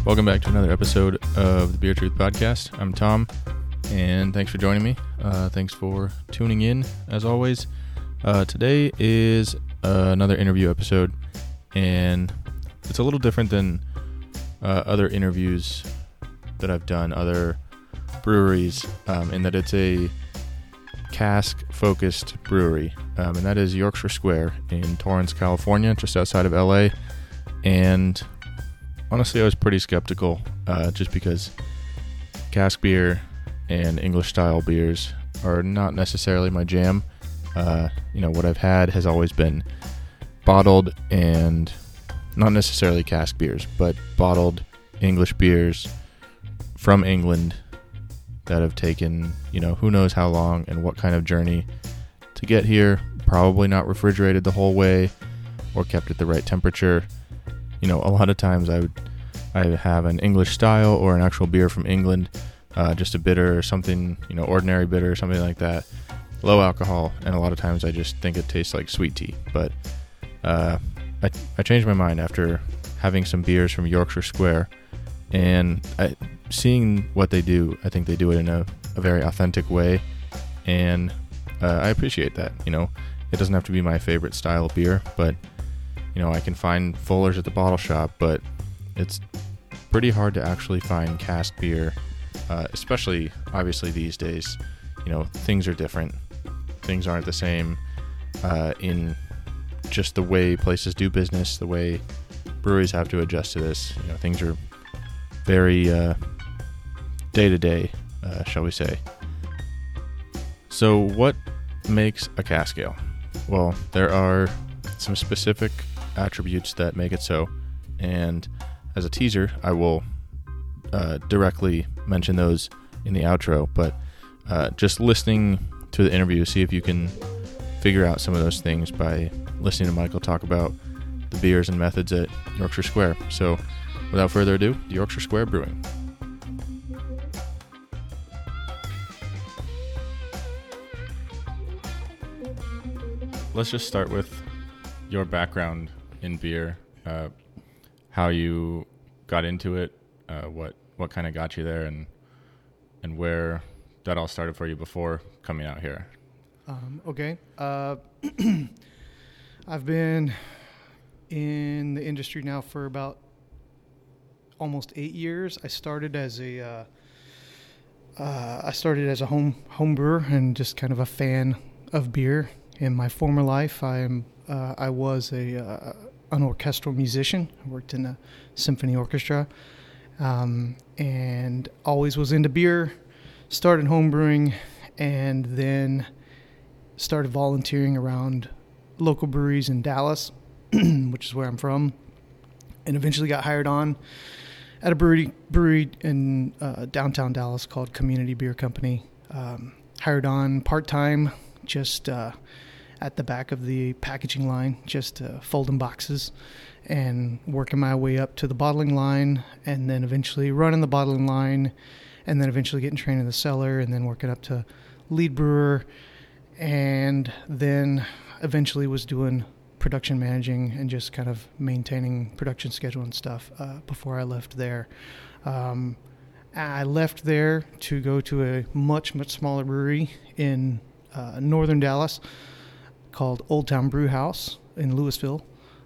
Welcome back to another episode of the Beer Truth Podcast. I'm Tom, and thanks for joining me. Thanks for tuning in, as always. Today is another interview episode, and it's a little different than other interviews that I've done, other breweries, in that it's a cask-focused brewery, and that is Yorkshire Square in Torrance, California, just outside of LA. And honestly, I was pretty skeptical, just because cask beer and English-style beers are not necessarily my jam. What I've had has always been bottled and not necessarily cask beers, but bottled English beers from England that have taken, who knows how long and what kind of journey to get here. Probably not refrigerated the whole way or kept at the right temperature. A lot of times I have an English style or an actual beer from England, just a bitter or something, ordinary bitter or something like that, low alcohol, and a lot of times I just think it tastes like sweet tea. But I changed my mind after having some beers from Yorkshire Square, and seeing what they do. I think they do it in a very authentic way, and I appreciate that. It doesn't have to be my favorite style of beer, but I can find Fuller's at the bottle shop, but it's pretty hard to actually find cask beer, especially obviously these days. Things are different. Things aren't the same in just the way places do business, the way breweries have to adjust to this. Things are very day-to-day, shall we say. So what makes a cask ale? Well, there are some specific attributes that make it so, and as a teaser, I will directly mention those in the outro, but just listening to the interview, see if you can figure out some of those things by listening to Michael talk about the beers and methods at Yorkshire Square. So without further ado, Yorkshire Square Brewing. Let's just start with your background in beer, how you got into it, what kind of got you there, and where that all started for you before coming out here. Okay. I've been in the industry now for about almost 8 years. I started as a home brewer and just kind of a fan of beer. In my former life, I was an orchestral musician. I worked in a symphony orchestra, and always was into beer. Started home brewing, and then started volunteering around local breweries in Dallas, which is where I'm from, and eventually got hired on at a brewery in downtown Dallas called Community Beer Company. Hired on part-time, just at the back of the packaging line, just folding boxes and working my way up to the bottling line, and then eventually running the bottling line, and then eventually getting trained in the cellar, and then working up to lead brewer, and then eventually was doing production managing and just kind of maintaining production schedule and stuff before I left there. I left there to go to a much, much smaller brewery in northern Dallas called Old Town Brew House in Louisville.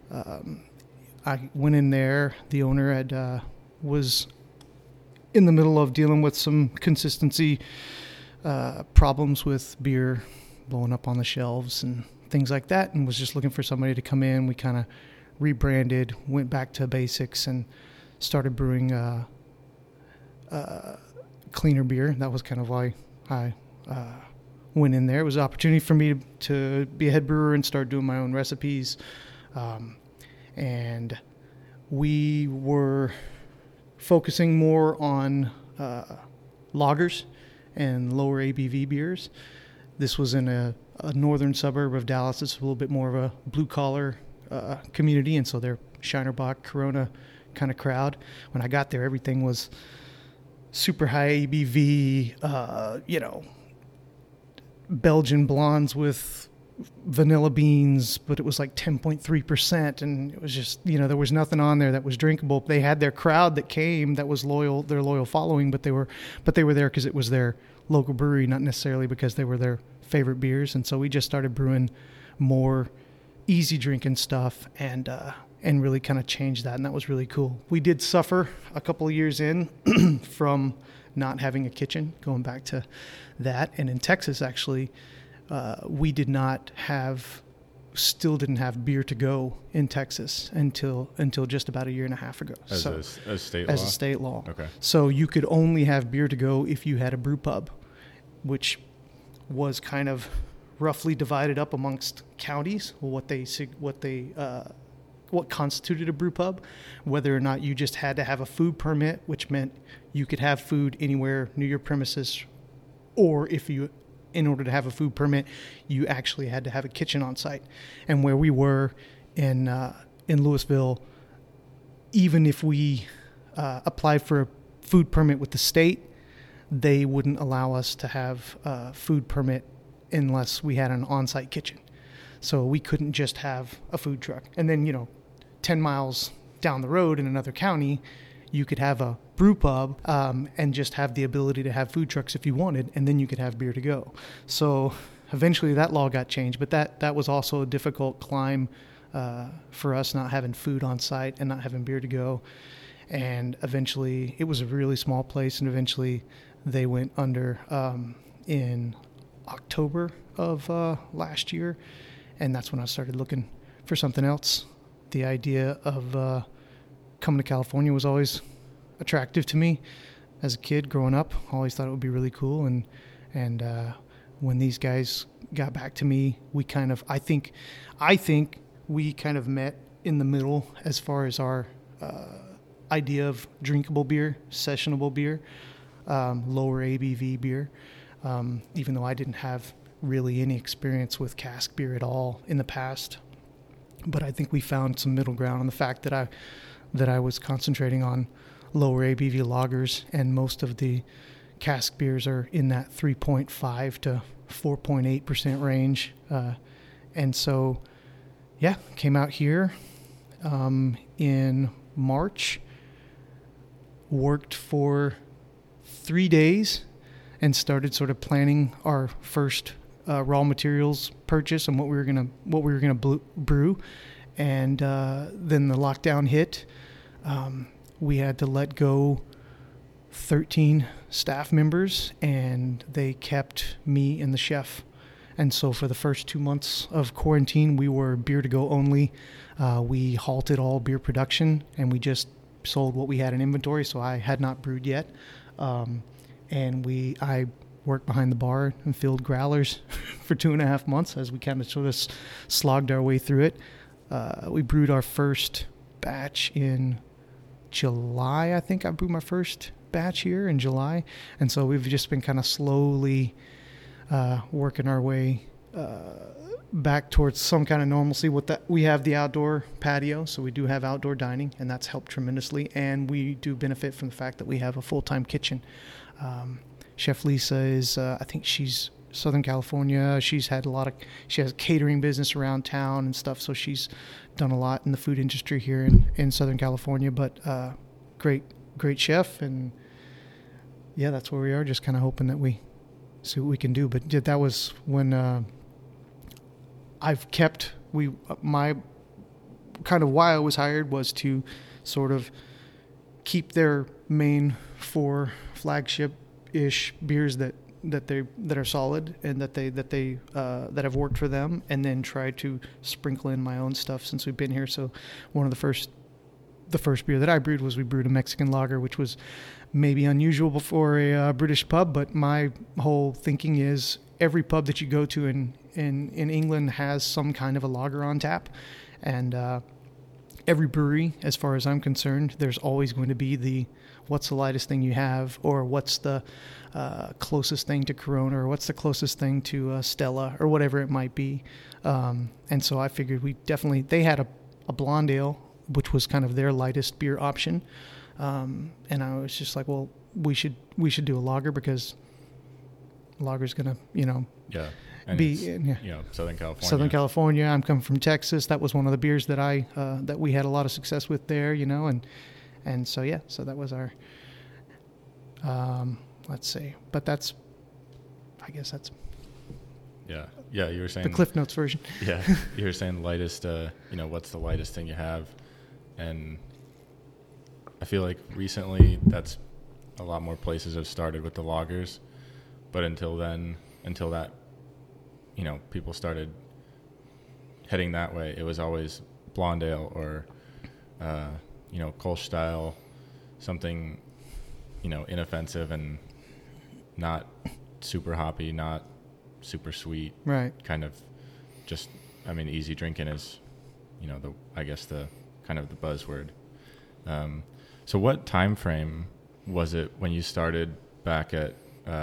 I went in there. The owner was in the middle of dealing with some consistency problems with beer blowing up on the shelves and things like that, and was just looking for somebody to come in. We kind of rebranded, went back to basics, and started brewing cleaner beer. That was kind of why I went in there. It was an opportunity for me to be a head brewer and start doing my own recipes. And we were focusing more on lagers and lower ABV beers. This was in a northern suburb of Dallas. It's a little bit more of a blue-collar community, and so they're Shiner Bock, Corona kind of crowd. When I got there, everything was super high ABV, Belgian blondes with vanilla beans, but it was like 10.3%. And it was just, there was nothing on there that was drinkable. They had their crowd that came that was loyal, their loyal following, but they were there because it was their local brewery, not necessarily because they were their favorite beers. And so we just started brewing more easy drinking stuff and really kind of changed that. And that was really cool. We did suffer a couple of years in from not having a kitchen, going back to that. And in Texas, actually, we still didn't have beer to go in Texas until just about a year and a half ago. As a state law? Okay. So you could only have beer to go if you had a brew pub, which was kind of roughly divided up amongst counties, what constituted a brew pub, whether or not you just had to have a food permit, which meant you could have food anywhere near your premises, or in order to have a food permit, you actually had to have a kitchen on site. And where we were in Louisville, even if we applied for a food permit with the state, they wouldn't allow us to have a food permit unless we had an on-site kitchen. So we couldn't just have a food truck. And then, 10 miles down the road in another county, you could have a brew pub and just have the ability to have food trucks if you wanted, and then you could have beer to go. So eventually that law got changed, but that was also a difficult climb for us, not having food on site and not having beer to go. And eventually it was a really small place, and eventually they went under in October of last year, and that's when I started looking for something else. The idea of coming to California was always attractive to me as a kid growing up. I always thought it would be really cool, and when these guys got back to me, I think we kind of met in the middle as far as our idea of drinkable beer, sessionable beer, lower ABV beer. Even though I didn't have really any experience with cask beer at all in the past. But I think we found some middle ground on the fact that I was concentrating on lower ABV lagers, and most of the cask beers are in that 3.5 to 4.8% range. And so, came out here in March, worked for 3 days, and started sort of planning our first raw materials purchase and what we were gonna brew, and then the lockdown hit. We had to let go 13 staff members, and they kept me and the chef. And so for the first 2 months of quarantine, we were beer to go only. We halted all beer production, and we just sold what we had in inventory. So I had not brewed yet. And I worked behind the bar and filled growlers for 2.5 months as we kind of sort of slogged our way through it. We brewed our first batch in July. I think I brewed my first batch here in July. And so we've just been kind of slowly working our way back towards some kind of normalcy. We have the outdoor patio, so we do have outdoor dining, and that's helped tremendously. And we do benefit from the fact that we have a full-time Chef Lisa is, I think she's Southern California. She has a catering business around town and stuff, so she's done a lot in the food industry here in Southern California. But great chef, and that's where we are. Just kind of hoping that we see what we can do. But that was when my kind of why I was hired was to sort of keep their main 4 flagship-ish beers that are solid and that have worked for them, and then try to sprinkle in my own stuff since we've been here. So one of the first beer that I brewed we brewed a Mexican lager, which was maybe unusual for a British pub, but my whole thinking is every pub that you go to in England has some kind of a lager on tap, and every brewery, as far as I'm concerned, there's always going to be what's the lightest thing you have, or what's the closest thing to Corona, or what's the closest thing to Stella, or whatever it might be. And so I figured they had a blonde ale, which was kind of their lightest beer option. And I was just like, well, we should do a lager, because lager's gonna, Yeah. And it's, Southern California. Southern California. I'm coming from Texas. That was one of the beers that that we had a lot of success with there, and so so that was our. Let's see, but I guess that's. Yeah. You were saying the Cliff Notes version. Yeah, you were saying lightest. What's the lightest thing you have, and I feel like recently that's a lot more places have started with the lagers, but until that, people started heading that way. It was always blonde ale or, Kolsch style, something, inoffensive and not super hoppy, not super sweet. Right. Kind of just, easy drinking is, the kind of the buzzword. So what time frame was it when you started back at,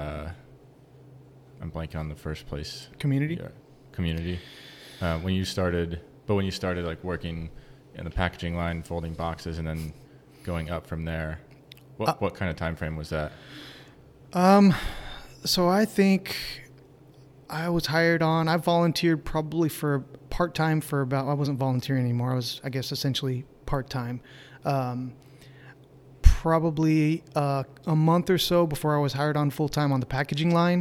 I'm blanking on the first place. Community? Yeah, Community. When you started like working in the packaging line, folding boxes, and then going up from there, what kind of time frame was that? So I think I was hired on. I volunteered probably for part-time for about, I wasn't volunteering anymore. I was, I guess, essentially part-time. Probably a month or so before I was hired on full-time on the packaging line.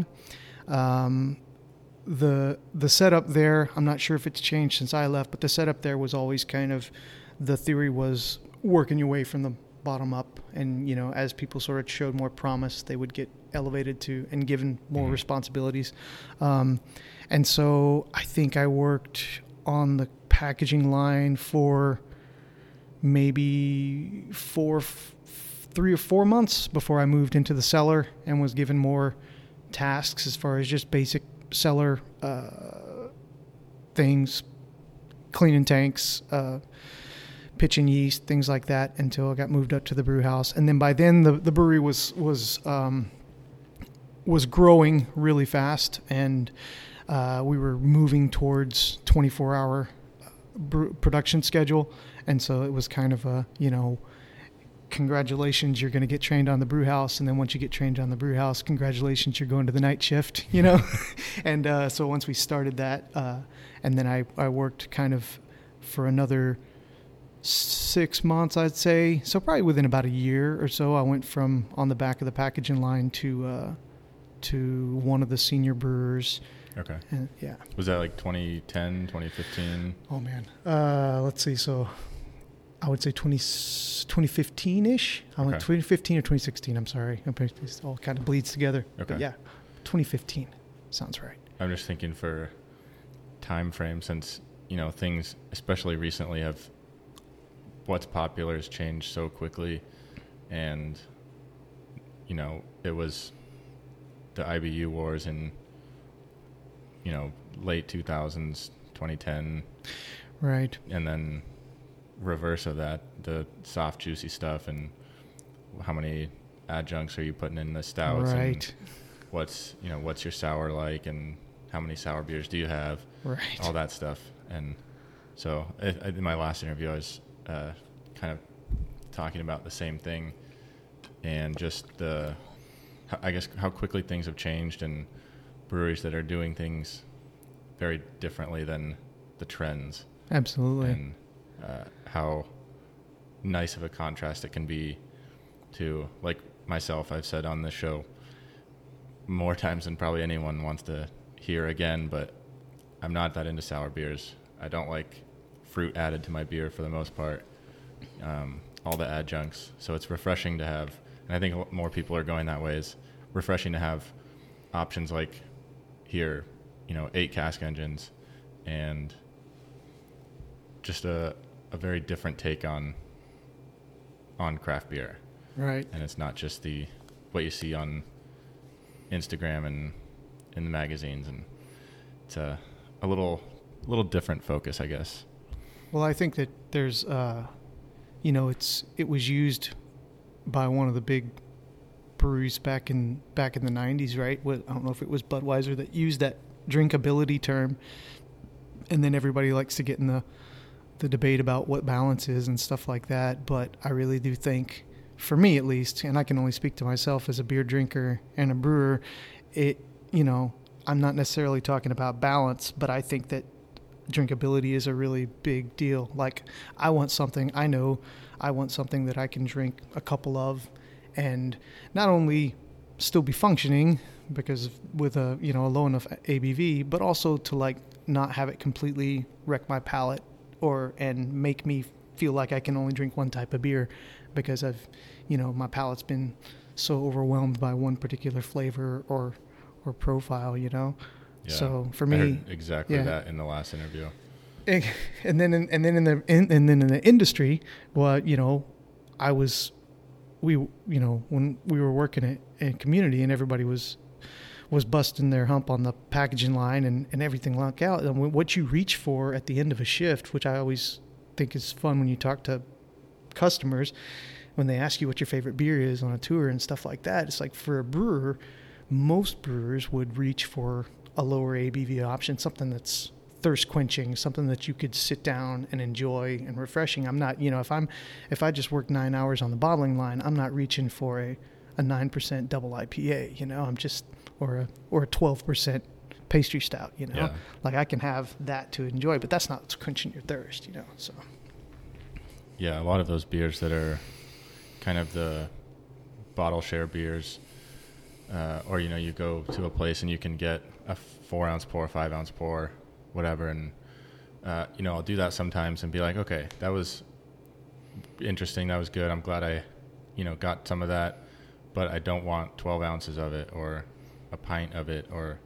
The setup there, I'm not sure if it's changed since I left, but the setup there was always kind of, the theory was working your way from the bottom up, and as people sort of showed more promise, they would get elevated to and given more responsibilities. And so I think I worked on the packaging line for maybe 3 or 4 months before I moved into the cellar and was given more tasks as far as just basic cellar things, cleaning tanks, pitching yeast, things like that, until I got moved up to the brew house. And then by then the brewery was growing really fast, and we were moving towards 24-hour production schedule. And so it was kind of a, congratulations, you're going to get trained on the brew house. And then once you get trained on the brew house, congratulations, you're going to the night shift, And so once we started that, and then I worked kind of for another 6 months, I'd say. So probably within about a year or so, I went from on the back of the packaging line to one of the senior brewers. Okay. And, yeah. Was that like 2010, 2015? Oh, man. Let's see. So I would say 2015-ish. I went 2015 or 2016. I'm sorry. It all kind of bleeds together. Okay. But yeah, 2015 sounds right. I'm just thinking for time frame, since, things, especially recently, what's popular has changed so quickly. And, it was the IBU wars in, late 2000s, 2010. Right. And then reverse of that, the soft, juicy stuff, and how many adjuncts are you putting in the stouts? Right. And what's your sour like, and how many sour beers do you have? Right. All that stuff. And so in my last interview, I was kind of talking about the same thing, and just how quickly things have changed, and breweries that are doing things very differently than the trends. Absolutely. And how nice of a contrast it can be to, like myself, I've said on this show more times than probably anyone wants to hear again, but I'm not that into sour beers. I don't like fruit added to my beer for the most part, all the adjuncts. So it's refreshing to have, and I think more people are going that way, is refreshing to have options like here, 8 cask engines, and just a very different take on craft beer. Right. And it's not just what you see on Instagram and in the magazines, and it's a little different focus, I guess. Well, I think that there's it was used by one of the big breweries back in the 90s, right? I don't know if it was Budweiser that used that drinkability term, and then everybody likes to get in the debate about what balance is and stuff like that. But I really do think, for me at least, and I can only speak to myself as a beer drinker and a brewer, I'm not necessarily talking about balance, but I think that drinkability is a really big deal. Like, I want something that I can drink a couple of and not only still be functioning because with a low enough ABV, but also to like not have it completely wreck my palate and make me feel like I can only drink one type of beer because my palate's been so overwhelmed by one particular flavor or profile, Yeah. So for me, I heard exactly that in the last interview. And then in the industry, well, when we were working in community and everybody was busting their hump on the packaging line and everything like out. And what you reach for at the end of a shift, which I always think is fun when you talk to customers, when they ask you what your favorite beer is on a tour and stuff like that, it's like for a brewer, most brewers would reach for a lower ABV option, something that's thirst quenching, something that you could sit down and enjoy and refreshing. I'm not, if I just work 9 hours on the bottling line, I'm not reaching for a 9% double IPA, I'm just, or a 12% pastry stout, like I can have that to enjoy, but that's not what's quenching your thirst, so. Yeah. A lot of those beers that are kind of the bottle share beers, or, you go to a place and you can get a 4 ounce pour, 5 ounce pour, whatever. And, I'll do that sometimes and be like, okay, that was interesting. That was good. I'm glad I, got some of that, but I don't want 12 ounces of it or a pint of it. Or,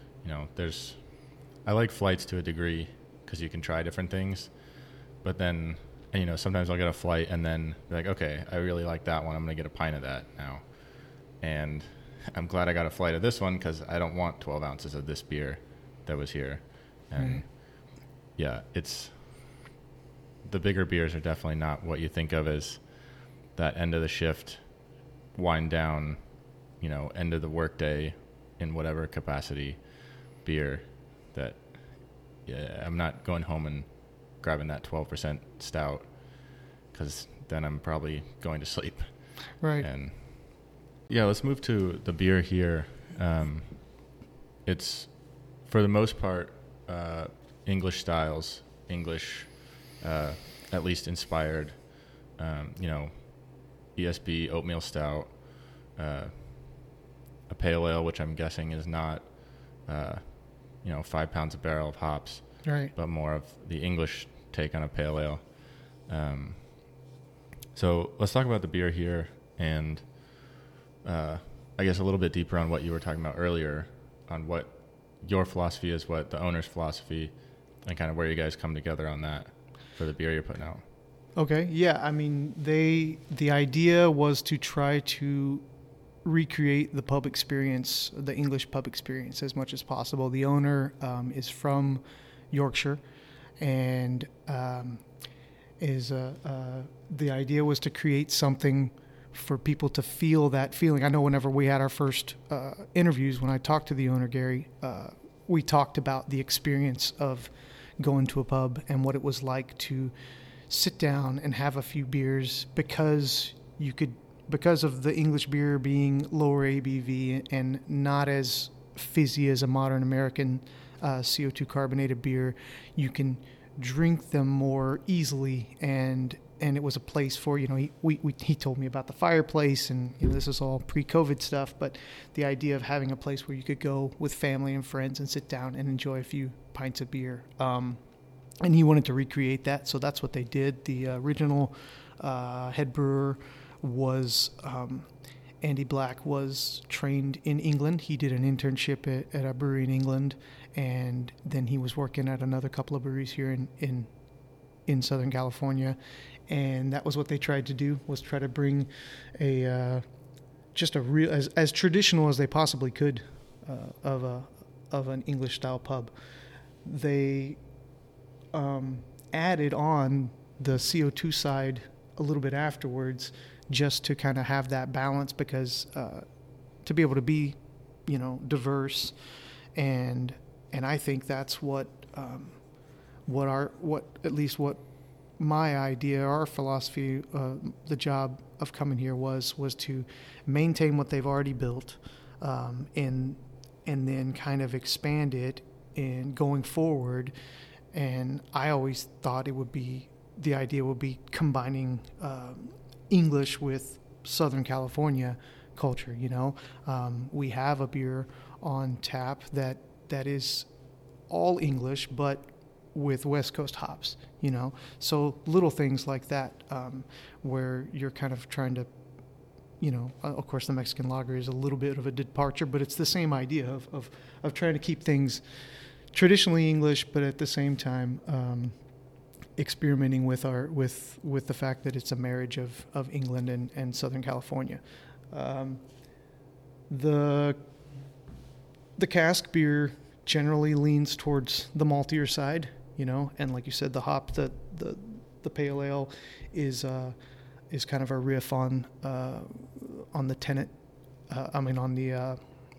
I like flights to a degree because you can try different things, but then, sometimes I'll get a flight and then be like, okay, I really like that one. I'm going to get a pint of that now. And I'm glad I got a flight of this one because I don't want 12 ounces of this beer that was here. And it's the bigger beers are definitely not what you think of as that end of the shift, wind down, end of the workday in whatever capacity beer that, I'm not going home and grabbing that 12% stout because then I'm probably going to sleep. Right. And let's move to the beer here. It's for the most part, English styles, at least inspired, ESB oatmeal stout, a pale ale, which I'm guessing is not, 5 pounds a barrel of hops, right, but more of the English take on a pale ale. So let's talk about the beer here and, I guess a little bit deeper on what you were talking about earlier on what your philosophy is, what the owner's philosophy, and kind of where you guys come together on that for the beer you're putting out. Okay. Yeah. I mean, the idea was to try to recreate the pub experience, the English pub experience as much as possible. The owner is from Yorkshire and the idea was to create something for people to feel that feeling. I know whenever we had our first interviews, when I talked to the owner, Gary, we talked about the experience of going to a pub and what it was like to sit down and have a few beers because of the English beer being lower ABV and not as fizzy as a modern American CO2 carbonated beer, you can drink them more easily and it was a place for, he told me about the fireplace and this is all pre-COVID stuff, but the idea of having a place where you could go with family and friends and sit down and enjoy a few pints of beer. And he wanted to recreate that, so that's what they did. The original head brewer was Andy Black, was trained in England. He did an internship at a brewery in England, and then he was working at another couple of breweries here in Southern California. And that was what they tried to do, was try to bring just a real, as traditional as they possibly could of an English style pub. They added on the CO2 side a little bit afterwards, just to kind of have that balance, because to be able to be, diverse, and I think that's what my idea, our philosophy, the job of coming here was to maintain what they've already built, in and then kind of expand it in going forward. And I always thought the idea would be combining English with Southern California culture. We have a beer on tap that is all English, but with West Coast hops. So little things like that, where you're kind of trying to, of course the Mexican lager is a little bit of a departure, but it's the same idea of trying to keep things traditionally English, but at the same time experimenting with the fact that it's a marriage of England and Southern California. The cask beer generally leans towards the maltier side, and like you said, the hop, the pale ale is kind of a riff on the tenant. On the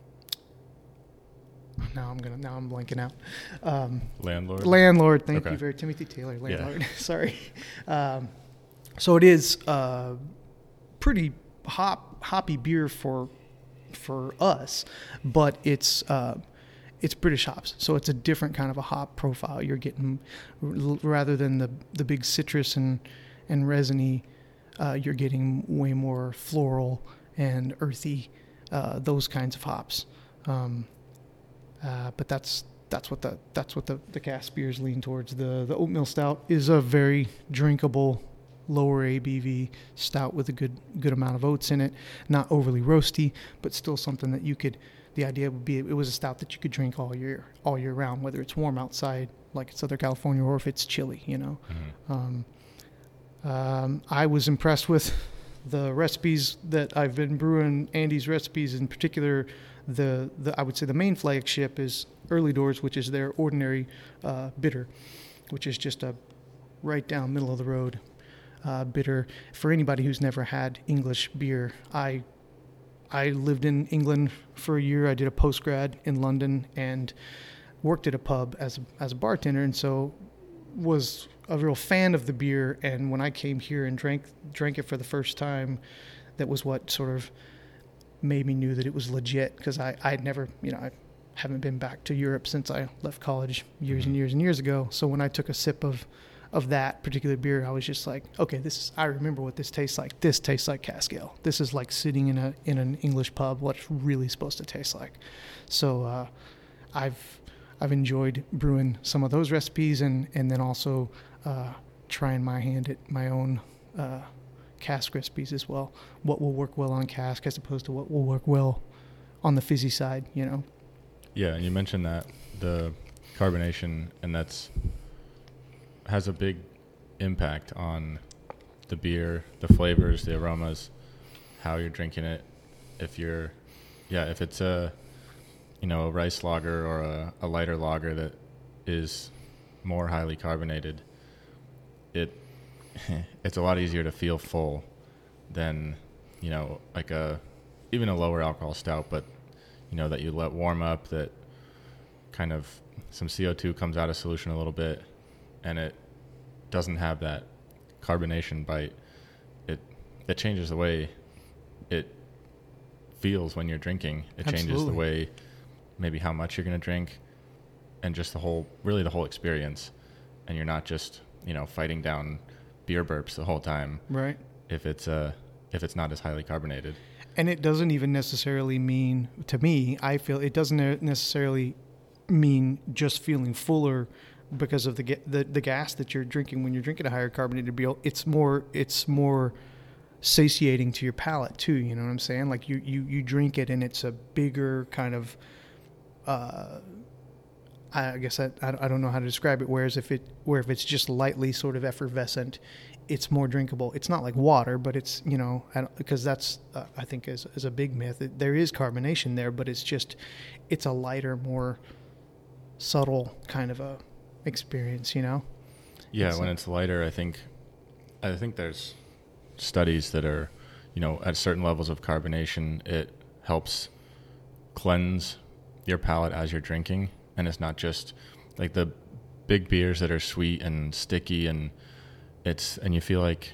now I'm blanking out. Landlord. Thank you very Timothy Taylor. Landlord. Yeah. Sorry. So it is pretty hoppy beer for us, but it's British hops, so it's a different kind of a hop profile. You're getting, rather than the big citrus and resiny, you're getting way more floral and earthy, those kinds of hops. But that's what the cask beers lean towards. The oatmeal stout is a very drinkable, lower ABV stout with a good amount of oats in it. Not overly roasty, but still something that you could. The idea would be it was a stout that you could drink all year round, whether it's warm outside like Southern California or if it's chilly. Mm-hmm. I was impressed with the recipes that I've been brewing. Andy's recipes in particular. I would say the main flagship is Early Doors, which is their ordinary bitter, which is just a right down middle of the road bitter. For anybody who's never had English beer, I lived in England for a year. I did a postgrad in London and worked at a pub as a bartender, and so was a real fan of the beer. And when I came here and drank it for the first time, that was what sort of made me knew that it was legit, because I'd never, I haven't been back to Europe since I left college years and years and years ago. So when I took a sip of that particular beer, I was just like, okay, I remember what this tastes like. This tastes like cask ale. This is like sitting in an English pub, what it's really supposed to taste like. So I've enjoyed brewing some of those recipes and then also trying my hand at my own cask recipes as well. What will work well on cask as opposed to what will work well on the fizzy side, Yeah, and you mentioned that the carbonation, and has a big impact on the beer, the flavors, the aromas, how you're drinking it. If it's a rice lager or a lighter lager that is more highly carbonated, it's a lot easier to feel full than, like even a lower alcohol stout, but, that you let warm up, that kind of some CO2 comes out of solution a little bit, and it doesn't have that carbonation bite. It changes the way it feels when you're drinking. It Absolutely. Changes the way, maybe how much you're going to drink, and just the whole experience. And you're not just, fighting down beer burps the whole time. Right. If it's not as highly carbonated. And it doesn't even necessarily mean, to me, I feel it doesn't necessarily mean just feeling fuller because of the gas that you're drinking when you're drinking a higher carbonated beer. It's more satiating to your palate too. You know what I'm saying? Like you drink it and it's a bigger kind of. I guess I don't know how to describe it. Whereas if it's just lightly sort of effervescent, it's more drinkable. It's not like water, but it's, because that's, I think is a big myth. There is carbonation there, but it's a lighter, more subtle kind of a experience, Yeah, when it's lighter, I think there's studies that are, at certain levels of carbonation, it helps cleanse your palate as you're drinking. And it's not just like the big beers that are sweet and sticky, and you feel like,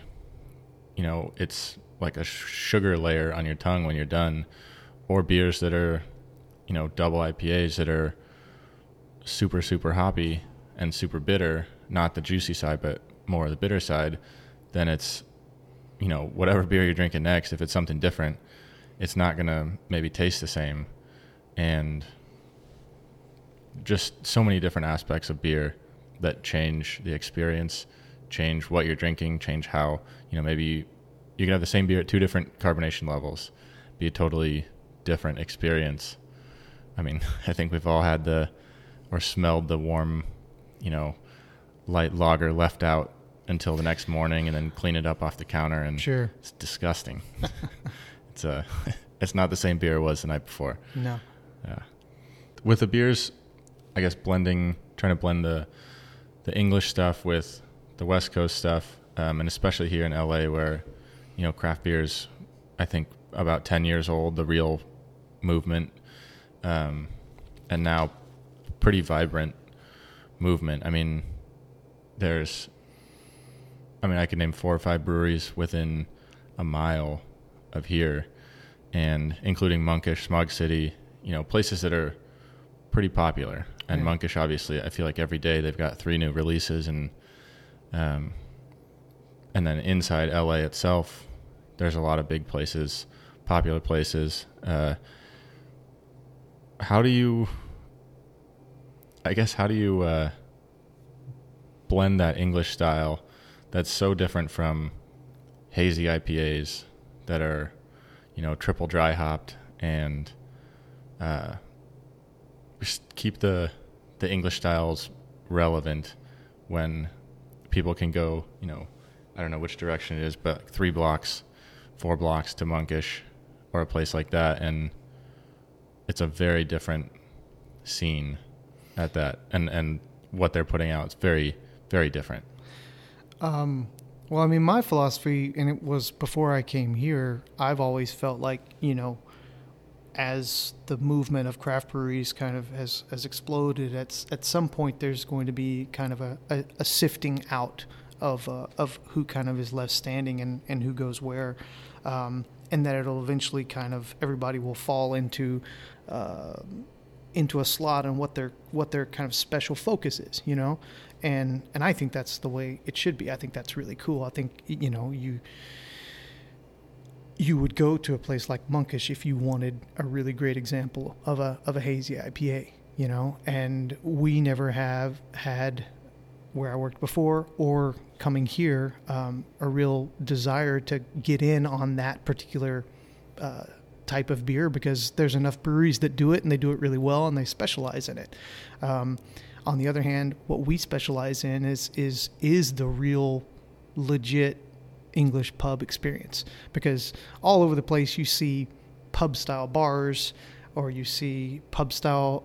it's like a sugar layer on your tongue when you're done, or beers that are, double IPAs that are super, super hoppy and super bitter, not the juicy side, but more the bitter side, then it's, whatever beer you're drinking next, if it's something different, it's not going to maybe taste the same. And just so many different aspects of beer that change the experience, change what you're drinking, change how, maybe you can have the same beer at 2 different carbonation levels, be a totally different experience. I mean, I think we've all had or smelled the warm, light lager left out until the next morning and then clean it up off the counter, and Sure. It's disgusting. It's not the same beer it was the night before. No. With the beers, I guess trying to blend the English stuff with the West Coast stuff, and especially here in LA where, craft beer's, I think, about 10 years old, the real movement, and now pretty vibrant movement. I mean, I could name 4 or 5 breweries within a mile of here, and including Monkish, Smog City, places that are pretty popular. And Yeah. Monkish, obviously, I feel like every day they've got 3 new releases, and then inside LA itself, there's a lot of big places, popular places. How do you blend that English style that's so different from hazy IPAs that are, triple dry hopped, and just keep the English styles relevant when people can go, I don't know which direction it is, but 3 blocks, 4 blocks to Monkish or a place like that, and it's a very different scene at that, and what they're putting out is very, very different. Well, I mean, my philosophy, and it was before I came here, I've always felt like, as the movement of craft breweries kind of has exploded, at some point there's going to be kind of a sifting out of who kind of is left standing and who goes where, and that it'll eventually kind of, everybody will fall into a slot on what their kind of special focus is, and I think that's the way it should be. I think that's really cool. I think you would go to a place like Monkish if you wanted a really great example of a hazy IPA, and we never have had, where I worked before or coming here, a real desire to get in on that particular type of beer, because there's enough breweries that do it, and they do it really well, and they specialize in it. On the other hand, what we specialize in is the real legit English pub experience, because all over the place you see pub style bars, or you see pub style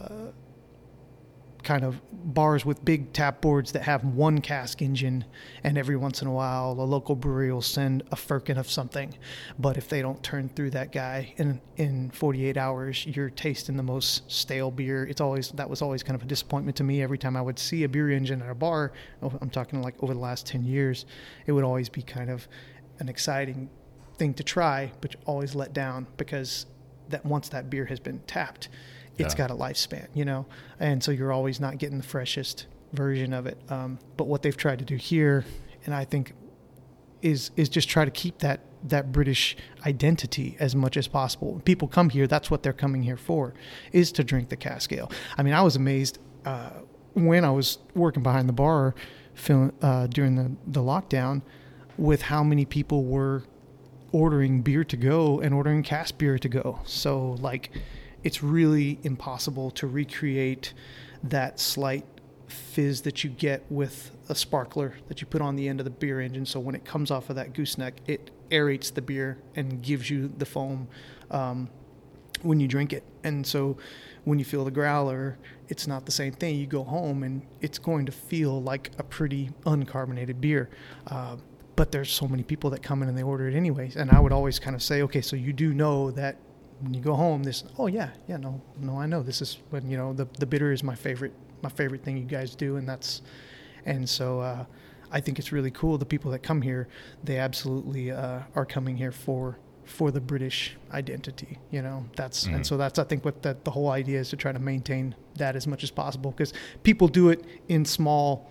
kind of bars with big tap boards that have one cask engine, and every once in a while a local brewery will send a firkin of something, but if they don't turn through that guy in 48 hours, you're tasting the most stale beer. That was always kind of a disappointment to me. Every time I would see a beer engine at a bar, I'm talking like over the last 10 years, it would always be kind of an exciting thing to try, but always let down, because that once that beer has been tapped, it's got a lifespan, and so you're always not getting the freshest version of it. But what they've tried to do here, and I think is just try to keep that British identity as much as possible. When people come here, that's what they're coming here for, is to drink the cask ale. I mean, I was amazed when I was working behind the bar during the lockdown, with how many people were ordering beer to go and ordering cask beer to go. So like, it's really impossible to recreate that slight fizz that you get with a sparkler that you put on the end of the beer engine. So when it comes off of that gooseneck, it aerates the beer and gives you the foam when you drink it. And so when you feel the growler, it's not the same thing. You go home and it's going to feel like a pretty uncarbonated beer. But there's so many people that come in and they order it anyways. And I would always kind of say, okay, so you do know that when you go home, I know this is when, the bitter is my favorite thing you guys do. And so I think it's really cool. The people that come here, they absolutely are coming here for for the British identity. That's Mhm. and so that's I think what the whole idea is, to try to maintain that as much as possible, because people do it in small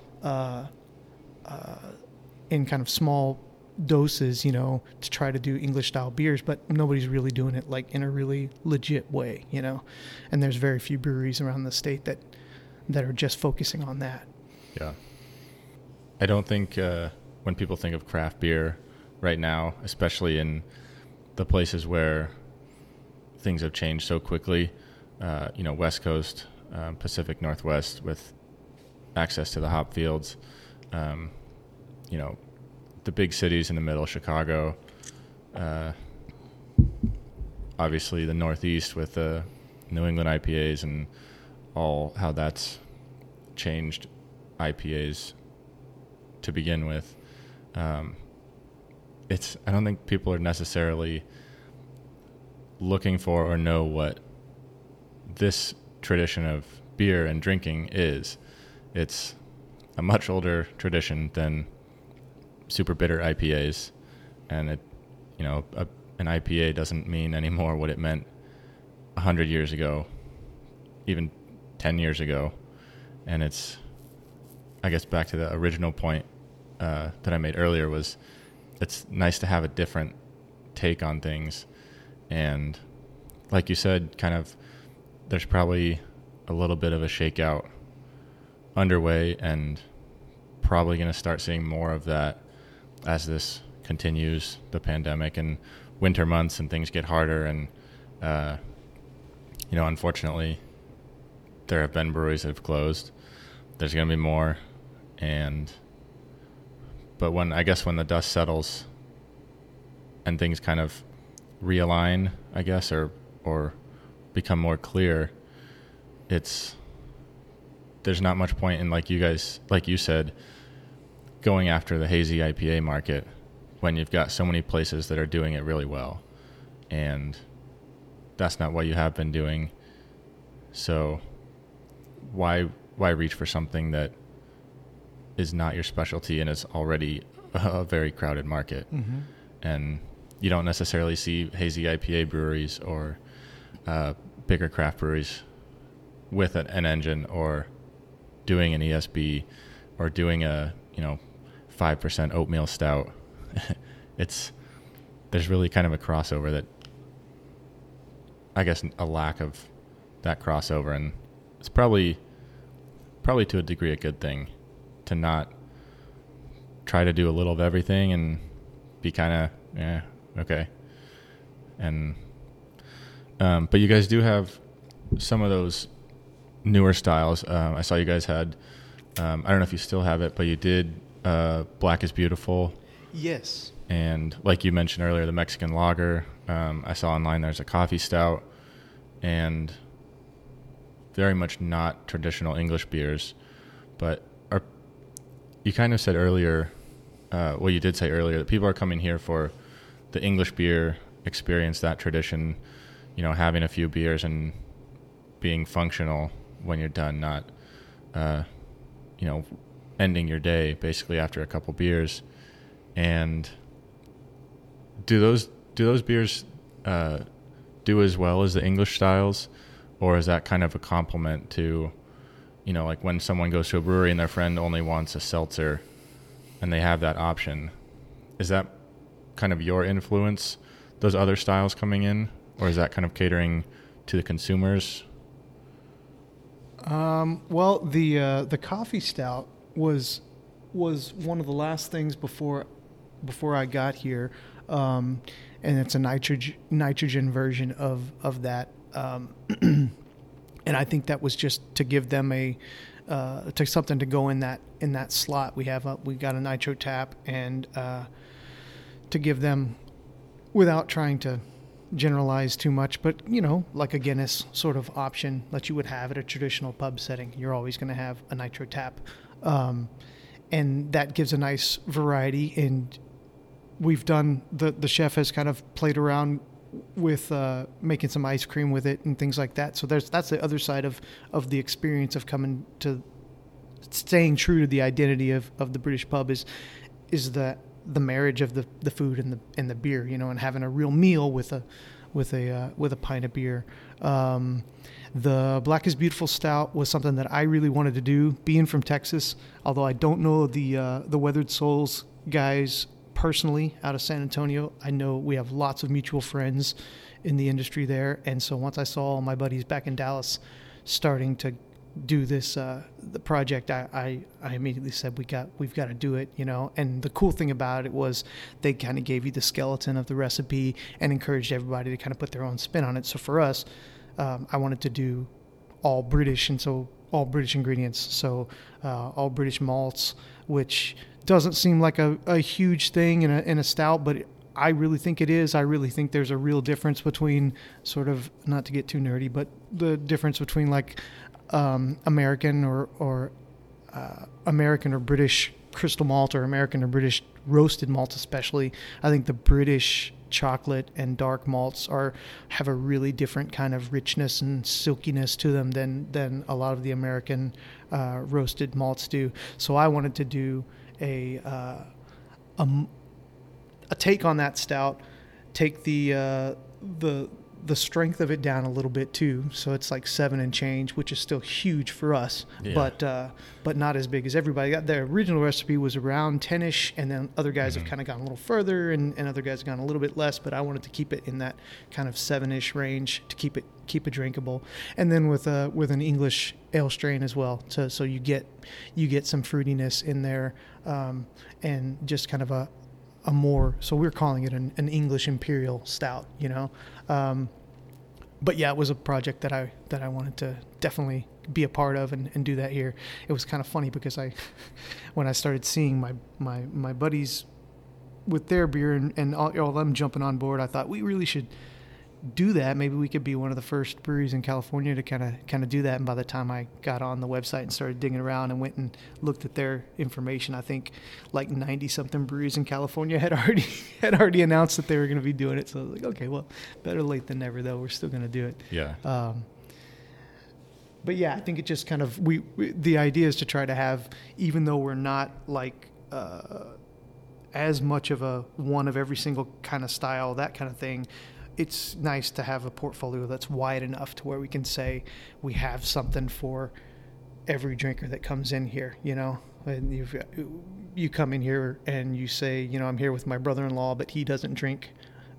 in kind of small doses, to try to do English style beers, but nobody's really doing it like in a really legit way, and there's very few breweries around the state that are just focusing on that. Yeah. I don't think when people think of craft beer right now, especially in the places where things have changed so quickly, West Coast, Pacific Northwest, with access to the hop fields, the big cities in the middle, Chicago, obviously the Northeast with the New England IPAs and all how that's changed IPAs to begin with. I don't think people are necessarily looking for or know what this tradition of beer and drinking is. It's a much older tradition than super bitter IPAs, and an IPA doesn't mean anymore what it meant 100 years ago, even 10 years ago. And it's, I guess, back to the original point that I made earlier, was it's nice to have a different take on things. And like you said, kind of, there's probably a little bit of a shakeout underway, and probably going to start seeing more of that as this continues, the pandemic and winter months and things get harder. And, unfortunately, there have been breweries that have closed. There's going to be more. But when the dust settles and things kind of realign, I guess, or become more clear, there's not much point in, like you said, going after the hazy IPA market when you've got so many places that are doing it really well. And that's not what you have been doing. So why reach for something that is not your specialty and is already a very crowded market? Mm-hmm. And you don't necessarily see hazy IPA breweries or bigger craft breweries with an engine or doing an ESB or doing a 5% oatmeal stout. There's really kind of a crossover that, I guess, a lack of that crossover, and it's probably to a degree a good thing to not try to do a little of everything and be kind of okay. And but you guys do have some of those newer styles. I saw you guys had I don't know if you still have it, but you did Black is Beautiful. Yes. And like you mentioned earlier, the Mexican lager. I saw online there's a coffee stout, and very much not traditional English beers. But you kind of said earlier, you did say earlier, that people are coming here for the English beer experience, that tradition, having a few beers and being functional when you're done, not, ending your day basically after a couple beers. And do those beers do as well as the English styles, or is that kind of a compliment to, like when someone goes to a brewery and their friend only wants a seltzer and they have that option? Is that kind of your influence, those other styles coming in, or is that kind of catering to the consumers? Well, the coffee stout was one of the last things before I got here, and it's a nitrogen version of that, and I think that was just to give them to something to go in that slot. We got a nitro tap, and to give them, without trying to generalize too much, but like a Guinness sort of option that you would have at a traditional pub setting. You're always going to have a nitro tap, and that gives a nice variety. And we've done the chef has kind of played around with making some ice cream with it and things like that. So that's the other side of the experience of coming to staying true to the identity of the British pub is the marriage of the food and the beer, and having a real meal with a pint of beer. The Black is Beautiful Stout was something that I really wanted to do, being from Texas, although I don't know the Weathered Souls guys personally out of San Antonio. I know we have lots of mutual friends in the industry there, and so once I saw all my buddies back in Dallas starting to do this the project, I immediately said we've got to do it, and the cool thing about it was they kind of gave you the skeleton of the recipe and encouraged everybody to kind of put their own spin on it. So for us, I wanted to do all British, and so all British ingredients, so all British malts, which doesn't seem like a huge thing in a stout, but I really think it is. I really think there's a real difference between, sort of, not to get too nerdy, but the difference between like American or American or British crystal malt, or American or British roasted malt especially. I think the British chocolate and dark malts have a really different kind of richness and silkiness to them than a lot of the American roasted malts do. So I wanted to do a take on that stout, take the strength of it down a little bit too, so it's like 7 and change, which is still huge for us, but not as big as everybody. The original recipe was around 10ish, and then other guys have kind of gone a little further, and other guys have gone a little bit less. But I wanted to keep it in that kind of 7ish range to keep it drinkable, and then with an English ale strain as well, so you get some fruitiness in there, and just kind of a more, so we're calling it an English Imperial Stout, but yeah, it was a project that I wanted to definitely be a part of and do that here. It was kind of funny because when I started seeing my buddies with their beer and all them jumping on board, I thought we really should do that. Maybe we could be one of the first breweries in California to kind of do that. And by the time I got on the website and started digging around and went and looked at their information, I think like 90 something breweries in California had already announced that they were going to be doing it. So I was like, okay, well, better late than never, though. We're still going to do it. Yeah. But yeah, I think it just kind of, the idea is to try to have, even though we're not like as much of a one of every single kind of style, that kind of thing, it's nice to have a portfolio that's wide enough to where we can say we have something for every drinker that comes in here, and you come in here and you say, I'm here with my brother-in-law, but he doesn't drink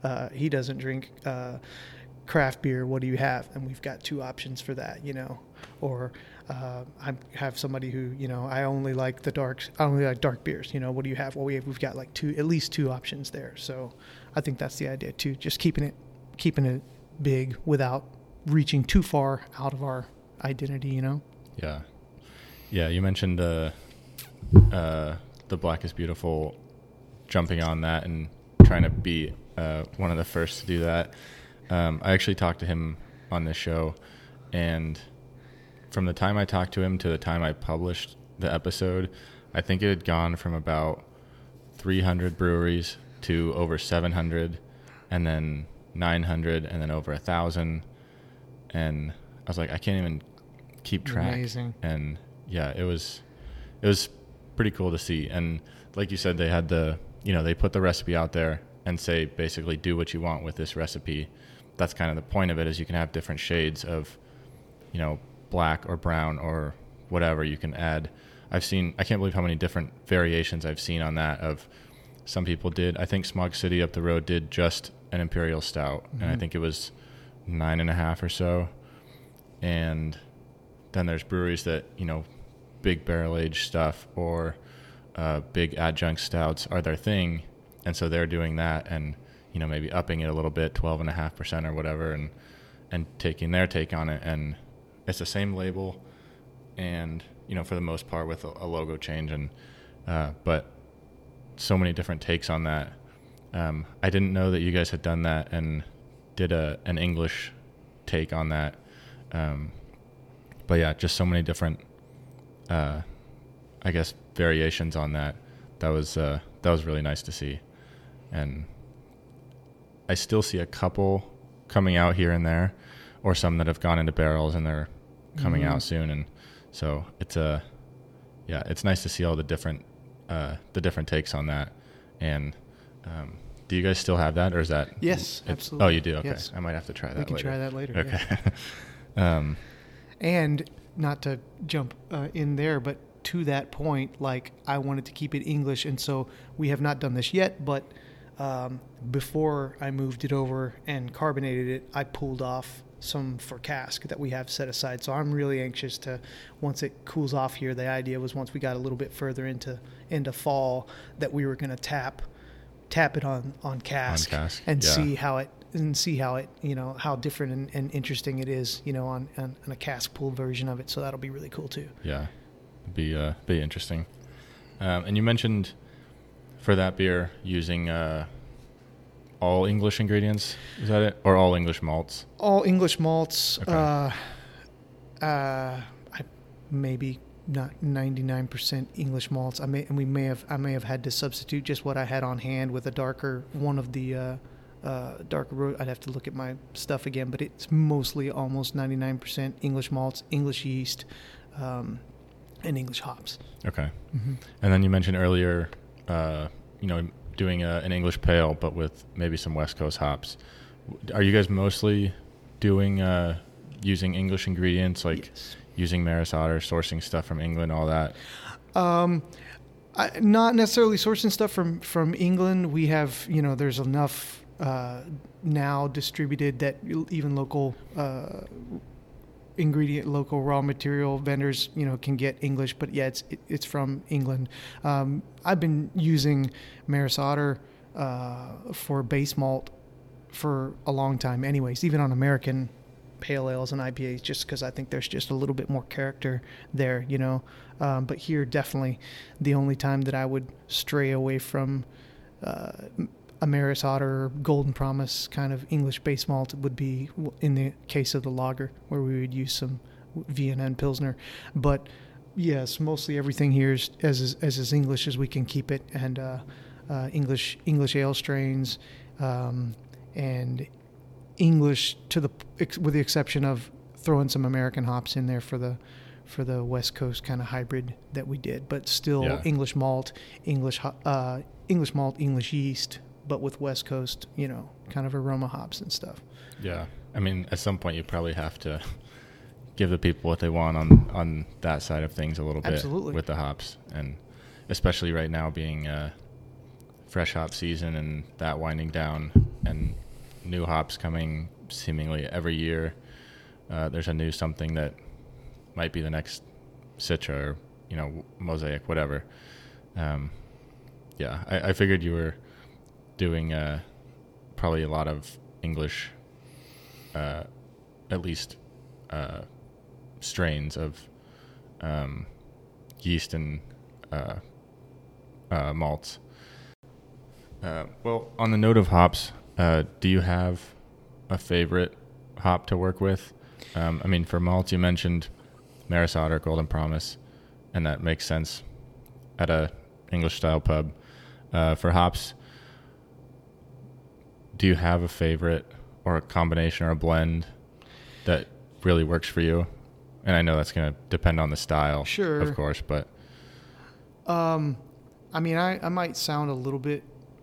craft beer. What do you have? And we've got 2 options for that, or I have somebody who, I only like dark beers. What do you have? Well, we've got like at least 2 options there. So I think that's the idea too, just keeping it big without reaching too far out of our identity, Yeah. You mentioned the Black is Beautiful, jumping on that and trying to be one of the first to do that. I actually talked to him on this show, and from the time I talked to him to the time I published the episode, I think it had gone from about 300 breweries to over 700, and then 900, and then over 1,000. And I was like, I can't even keep track. Amazing. And yeah, it was pretty cool to see. And like you said, they had they put the recipe out there and say, basically, do what you want with this recipe. That's kind of the point of it, is you can have different shades of, black or brown or whatever you can add. I can't believe how many different variations I've seen on that. Of some people did, I think Smog City up the road did just an Imperial Stout, and I think it was 9.5 or so. And then there's breweries that, big barrel aged stuff or big adjunct stouts are their thing, and so they're doing that and maybe upping it a little bit, 12.5% or whatever, and taking their take on it. And it's the same label, and for the most part with a logo change, and but so many different takes on that. I didn't know that you guys had done that and did an English take on that. But yeah, just so many different I guess variations on that. That was really nice to see. And I still see a couple coming out here and there, or some that have gone into barrels and they're coming out soon. And so it's nice to see all the different takes on that. And do you guys still have that, or is that? Yes, absolutely. Oh, you do? Okay. Yes. I might have to try that later. We can try that later. Okay. Yeah. And not to jump in there, but to that point, like, I wanted to keep it English, and so we have not done this yet, but before I moved it over and carbonated it, I pulled off some for cask that we have set aside. So I'm really anxious to, once it cools off here, the idea was once we got a little bit further into fall, that we were going to tap it on cask, and see how it, you know, how different and interesting it is, you know, on a cask pulled version of it. So that'll be really cool too. Yeah, be interesting. And you mentioned for that beer using all English ingredients. Is that it? Or all English malts? All English malts. Okay. I maybe not 99% English malts. I may have had to substitute just what I had on hand with a darker one of the darker. I'd have to look at my stuff again, but it's mostly almost 99% English malts, English yeast, and English hops. Okay. Mm-hmm. And then you mentioned earlier, you know, doing an English pale, but with maybe some West Coast hops. Are you guys mostly doing using English ingredients, like Yes. using Maris Otter, sourcing stuff from England, all that? Not necessarily sourcing stuff from England. We have, you know, there's enough now distributed that even local local raw material vendors, you know, can get English, but yeah, it's from England. I've been using Maris Otter for base malt for a long time anyways, even on American pale ales and IPAs, just because I think there's just a little bit more character there, you know. But here, definitely the only time that I would stray away from a Maris Otter Golden Promise kind of English base malt would be in the case of the lager, where we would use some Vienna and Pilsner. But yes, mostly everything here is as English as we can keep it, and English ale strains, and English with the exception of throwing some American hops in there for the West Coast kind of hybrid that we did, but still English malt, English malt, English yeast, but with West Coast, you know, kind of aroma hops and stuff. Yeah. I mean, at some point you probably have to give the people what they want on that side of things a little bit. Absolutely. With the hops, and especially right now being fresh hop season and that winding down and new hops coming seemingly every year. There's a new something that might be the next Citra or, you know, Mosaic, whatever. Yeah, I figured you were doing probably a lot of English, at least strains of yeast and malts. Well, on the note of hops, do you have a favorite hop to work with? I mean, for malts, you mentioned Maris Otter, Golden Promise, and that makes sense at a English-style pub. For hops, do you have a favorite or a combination or a blend that really works for you? And I know that's going to depend on the style, sure, of course, but... I mean, I might sound a little bit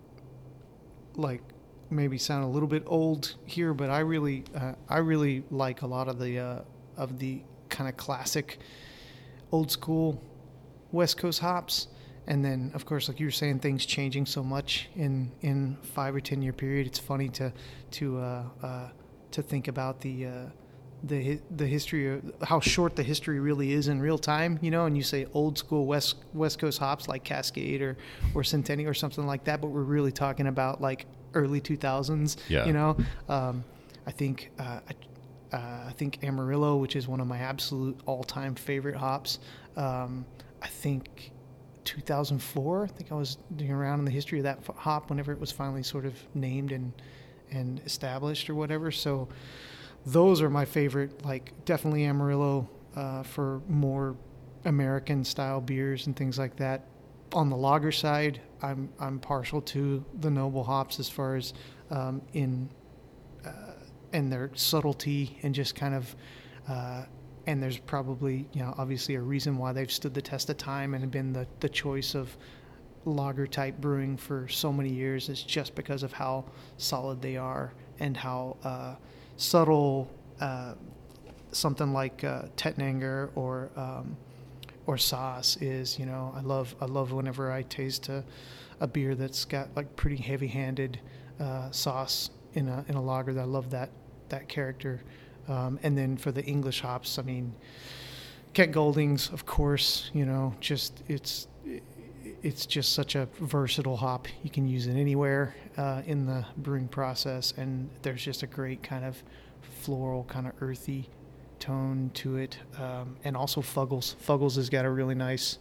old here, but I really like a lot of the kind of classic old school West Coast hops. And then, of course, like you were saying, things changing so much in 5 or 10 year period. It's funny to think about the history of how short the history really is in real time, you know. And you say old school West Coast hops like Cascade or Centennial or something like that, but we're really talking about like early 2000s. Yeah. You know, I think Amarillo, which is one of my absolute all-time favorite hops. I think 2004. I think I was digging around in the history of that hop whenever it was finally sort of named and established or whatever. So those are my favorite. Like definitely Amarillo for more American style beers and things like that. On the lager side, I'm partial to the noble hops as far as in their subtlety and just kind of and there's probably, you know, obviously a reason why they've stood the test of time and have been the choice of lager type brewing for so many years is just because of how solid they are and how subtle something like Tettnanger or Sauce is. You know, I love whenever I taste a beer that's got like pretty heavy-handed sauce in a lager. That I love that character. And then for the English hops, I mean, Kent Goldings, of course. You know, just it's just such a versatile hop. You can use it anywhere in the brewing process, and there's just a great kind of floral, kind of earthy tone to it. And also Fuggles. Fuggles has got a really nice.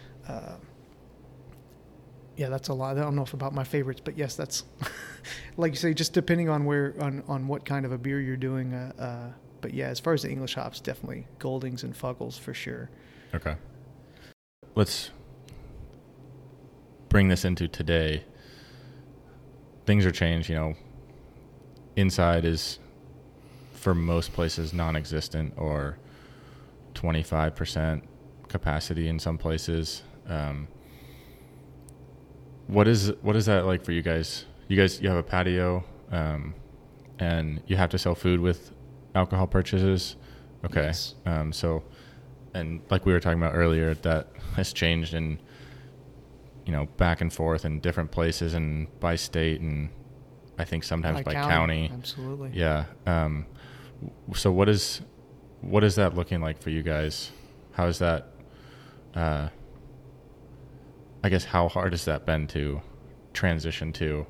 Yeah, that's a lot. I don't know if about my favorites, but yes, that's like you say, just depending on on what kind of a beer you're doing. But yeah, as far as the English hops, definitely Goldings and Fuggles for sure. Okay. Let's bring this into today. Things are changed, you know. Inside is, for most places, non-existent or 25% capacity in some places. What is that like for you guys? You have a patio, and you have to sell food with alcohol purchases. Okay. Yes. So, and like we were talking about earlier, that has changed in, you know, back and forth in different places and by state, and I think sometimes by county. Absolutely. Yeah. So what is that looking like for you guys? How is that, I guess, how hard has that been to transition to?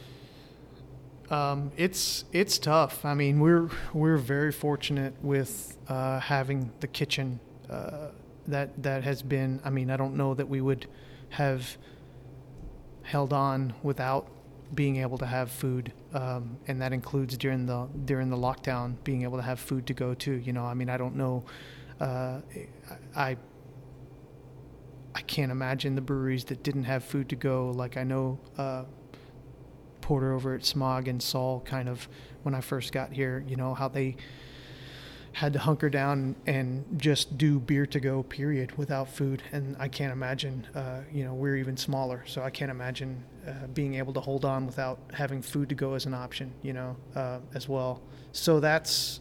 It's tough. I mean, we're very fortunate with having the kitchen that has been. I mean, I don't know that we would have held on without being able to have food, and that includes during the lockdown, being able to have food to go to. You know, I mean, I don't know. I can't imagine the breweries that didn't have food to go. Like I know Porter over at Smog and Saul, kind of when I first got here, you know, how they had to hunker down and just do beer to go, period, without food. And I can't imagine, you know, we're even smaller, so I can't imagine being able to hold on without having food to go as an option, you know, as well. So that's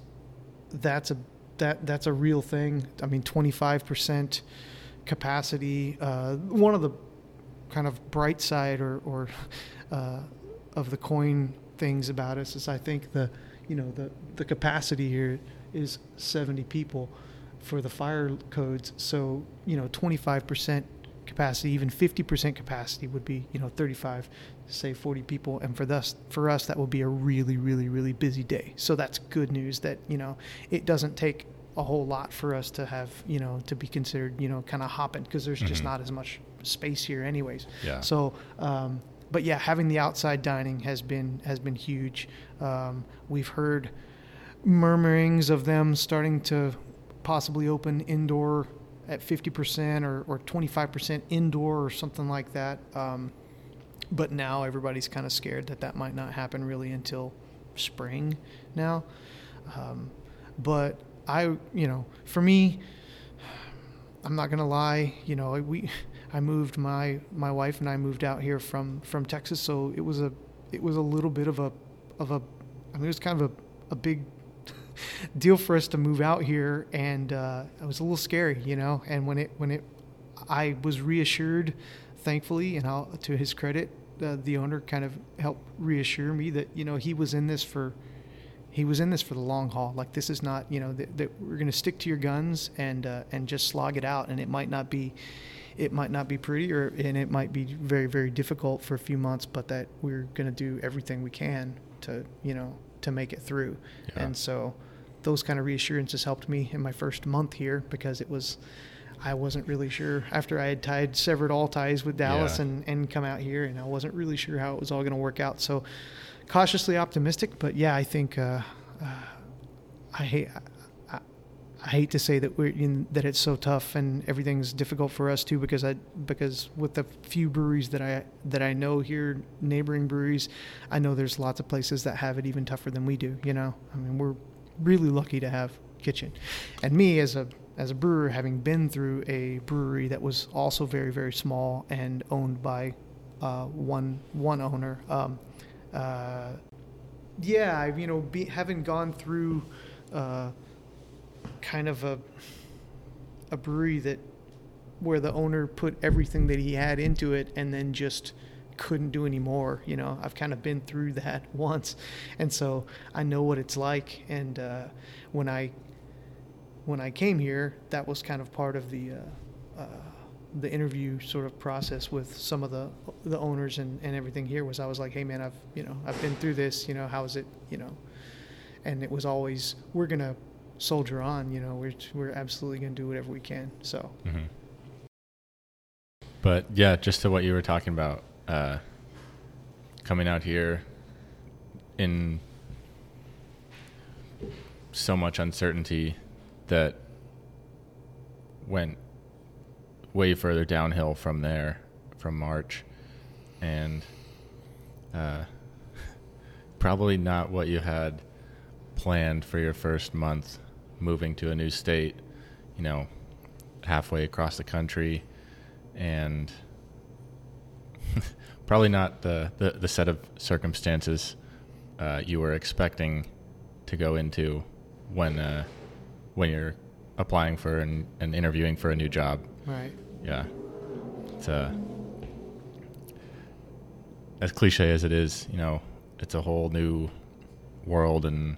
a real thing. I mean, 25% capacity. One of the kind of bright side or of the coin things about us is I think the capacity here is 70 people for the fire codes. So, you know, 25% capacity, even 50% capacity would be, you know, 35, say 40 people. And for us, that will be a really, really, really busy day. So that's good news that, you know, it doesn't take a whole lot for us to have, you know, to be considered, you know, kind of hopping, because there's just not as much space here anyways. Yeah. So, but yeah, having the outside dining has been huge. We've heard murmurings of them starting to possibly open indoor at 50% or 25% indoor or something like that. But now everybody's kind of scared that might not happen really until spring now. But for me, I'm not gonna lie, you know, I moved my wife and I moved out here from Texas, so it was a little bit of a I mean, it was kind of a big deal for us to move out here, and it was a little scary, you know. And when I was reassured, thankfully, and to his credit, the owner kind of helped reassure me that, you know, he was in this for the long haul. Like, this is not, you know, that we're going to stick to your guns and just slog it out. And it might not be pretty, and it might be very, very difficult for a few months, but that we're going to do everything we can to, you know, to make it through. Yeah. And so those kind of reassurances helped me in my first month here, because I wasn't really sure after I had severed all ties with Dallas and come out here, and I wasn't really sure how it was all going to work out. So cautiously optimistic, but yeah, I think I hate to say that that it's so tough and everything's difficult for us too, because with the few breweries that I know here, neighboring breweries, I know there's lots of places that have it even tougher than we do. You know, I mean, we're really lucky to have kitchen, and me as a as a brewer, having been through a brewery that was also very, very small and owned by one owner. Having gone through kind of a brewery where the owner put everything that he had into it and then just couldn't do any more. I've kind of been through that once, and so I know what it's like. And when I came here, that was kind of part of the interview sort of process with some of the owners and everything here. Was I was like, hey man, I've been through this. How is it? And it was always, we're gonna soldier on. We're absolutely gonna do whatever we can. So. Mm-hmm. But yeah, just to what you were talking about, coming out here in so much uncertainty that went way further downhill from there, from March, and probably not what you had planned for your first month moving to a new state, halfway across the country, and probably not the set of circumstances you were expecting to go into when you're applying for and interviewing for a new job. Right. Yeah. It's as cliche as it is, it's a whole new world, and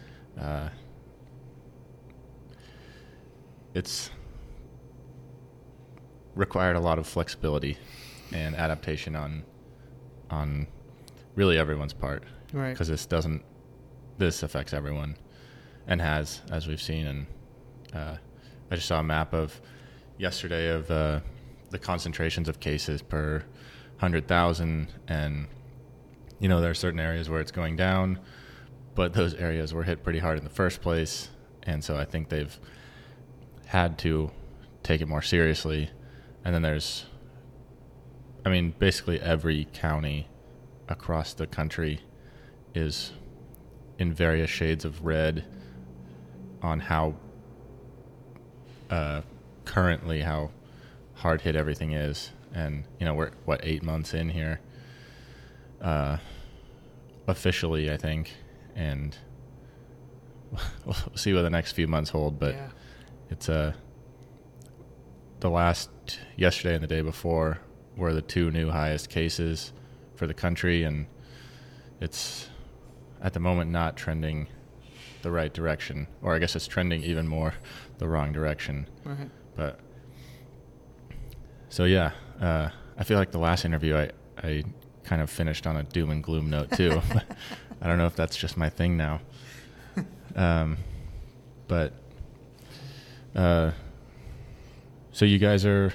it's required a lot of flexibility and adaptation on really everyone's part. Right. Because this affects everyone, and has, as we've seen. And I just saw a map yesterday of the concentrations of cases per 100,000, and there are certain areas where it's going down, but those areas were hit pretty hard in the first place, and so I think they've had to take it more seriously. And then there's, basically every county across the country is in various shades of red on how currently how hard hit everything is. And we're 8 months in here officially, I think, and we'll see what the next few months hold. But yeah. It's yesterday and the day before were the two new highest cases for the country, and it's at the moment not trending the right direction, or I guess it's trending even more the wrong direction. Right. But so yeah, I feel like the last interview I kind of finished on a doom and gloom note too. I don't know if that's just my thing now. But so you guys are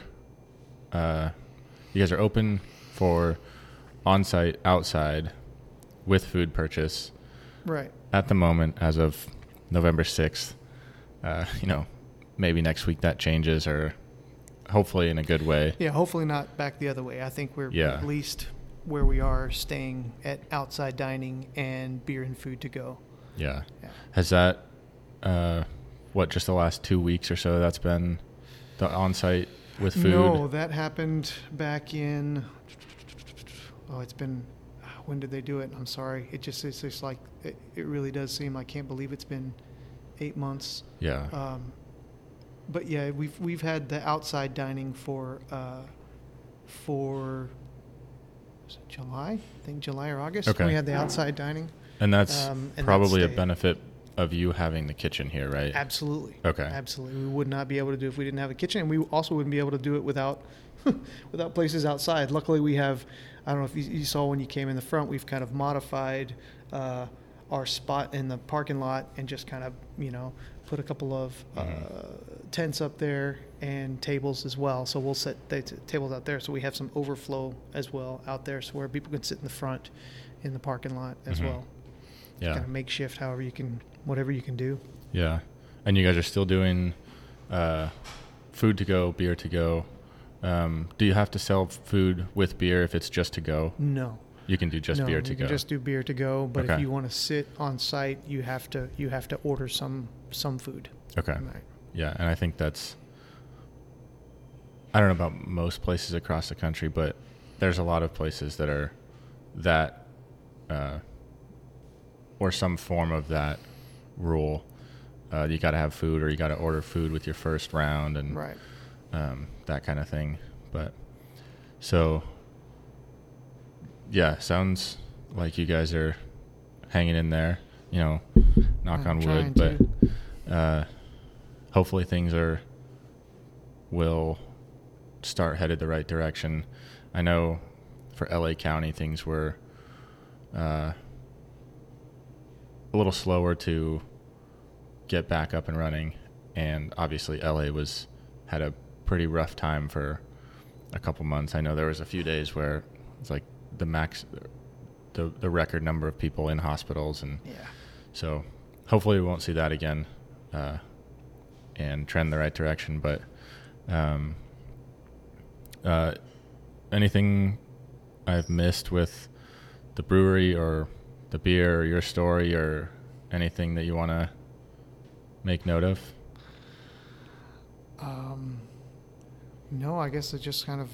open for on-site, outside, with food purchase. Right. At the moment, as of November 6th, maybe next week that changes, or hopefully in a good way. Yeah, hopefully not back the other way. I think we're at least where we are, staying at outside dining and beer and food to go. Yeah. Has that, just the last 2 weeks or so that's been the on-site with food? No, that happened back in, it's been, when did they do it? I'm sorry. It's just like, it really does seem, I can't believe it's been 8 months. Yeah. But yeah, we've had the outside dining for was it July? I think July or August. Okay. We had the outside dining. And that's probably a benefit of you having the kitchen here, right? Absolutely. Okay. Absolutely. We would not be able to do it if we didn't have a kitchen, and we also wouldn't be able to do it without places outside. Luckily, we have, I don't know if you saw when you came in the front, we've kind of modified our spot in the parking lot and just kind of, put a couple of tents up there and tables as well. So we'll set the tables out there, so we have some overflow as well out there, so where people can sit in the front in the parking lot as well. Yeah. Kind of makeshift, whatever you can do. Yeah. And you guys are still doing food to go, beer to go. Do you have to sell food with beer if it's just to go? No. You can do just beer to go. You can just do beer to go, but if you want to sit on site, you have to order some food. Okay. Right. Yeah, and I think that's, I don't know about most places across the country, but there's a lot of places that are that, or some form of that rule. You got to have food, or you got to order food with your first round, and Right. that kind of thing. But so, yeah, sounds like you guys are hanging in there. Knock on wood, but hopefully things will start headed the right direction. I know for LA County things were a little slower to get back up and running, and obviously LA had a pretty rough time for a couple months. I know there was a few days where it's like the record number of people in hospitals, and so hopefully we won't see that again, and trend the right direction. But anything I've missed with the brewery or the beer or your story, or anything that you want to make note of? No, I guess it just kind of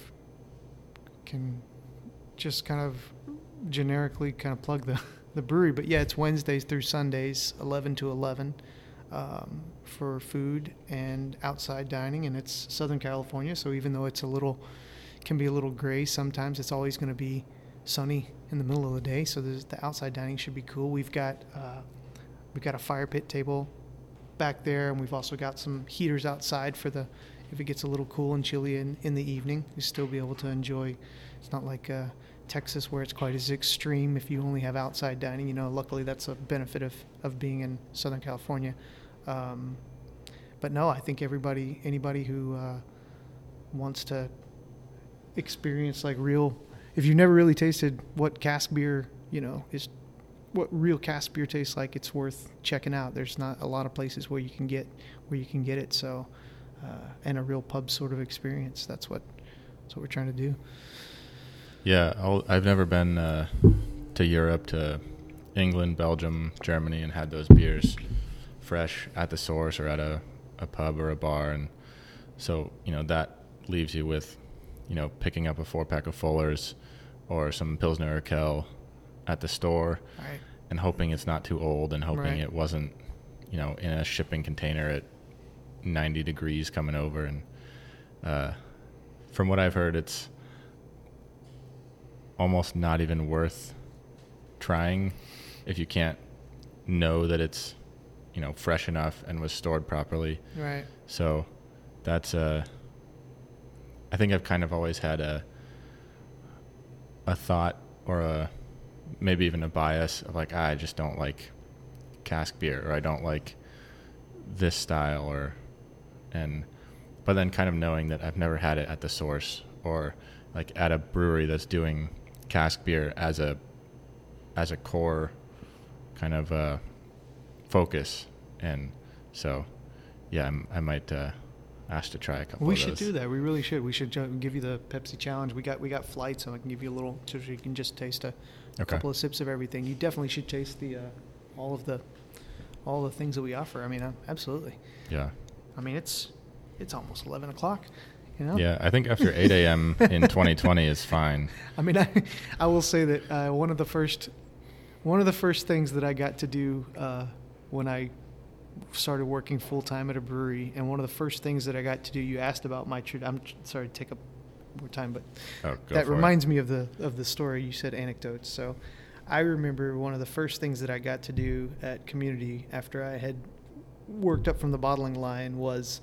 generically kind of plug the brewery. But yeah, it's Wednesdays through Sundays, 11 to 11, for food and outside dining. And it's Southern California, so even though it's can be a little gray sometimes, it's always going to be sunny in the middle of the day. So the outside dining should be cool. We've got a fire pit table back there, and we've also got some heaters outside if it gets a little cool and chilly in the evening, you still be able to enjoy. It's not like Texas where it's quite as extreme if you only have outside dining. Luckily that's a benefit of being in Southern California. But no, I think anybody who wants to experience if you've never really tasted what cask beer, is what real cask beer tastes like, it's worth checking out. There's not a lot of places where you can get it. So, and a real pub sort of experience. That's what we're trying to do. Yeah, I've never been to Europe, to England, Belgium, Germany, and had those beers fresh at the source or at a pub or a bar. And so, that leaves you with, picking up a 4-pack of Fuller's or some Pilsner Urquell at the store, right, and hoping it's not too old, and hoping right, it wasn't, in a shipping container at 90 degrees coming over. And from what I've heard, it's almost not even worth trying if you can't know that it's, fresh enough and was stored properly. Right. So that's I think I've kind of always had a thought, or maybe even a bias of I just don't like cask beer, or I don't like this style, but then kind of knowing that I've never had it at the source, or at a brewery that's doing cask beer as a core kind of focus. And so, yeah, I might ask to try a couple of those. We should do that. We really should. We should give you the Pepsi challenge. We got flights, so I can give you a little, so you can just taste a couple of sips of everything. You definitely should taste all the things that we offer. I mean, absolutely. Yeah. I mean, it's almost 11 o'clock. Yeah, I think after 8 a.m. in 2020 is fine. I mean, I will say that one of the first things that I got to do when I started working full time at a brewery, and one of the first things that I got to do, you asked about my trip. I'm sorry to take up more time, but that reminds me of the story. You said anecdotes, so I remember one of the first things that I got to do at Community after I had worked up from the bottling line was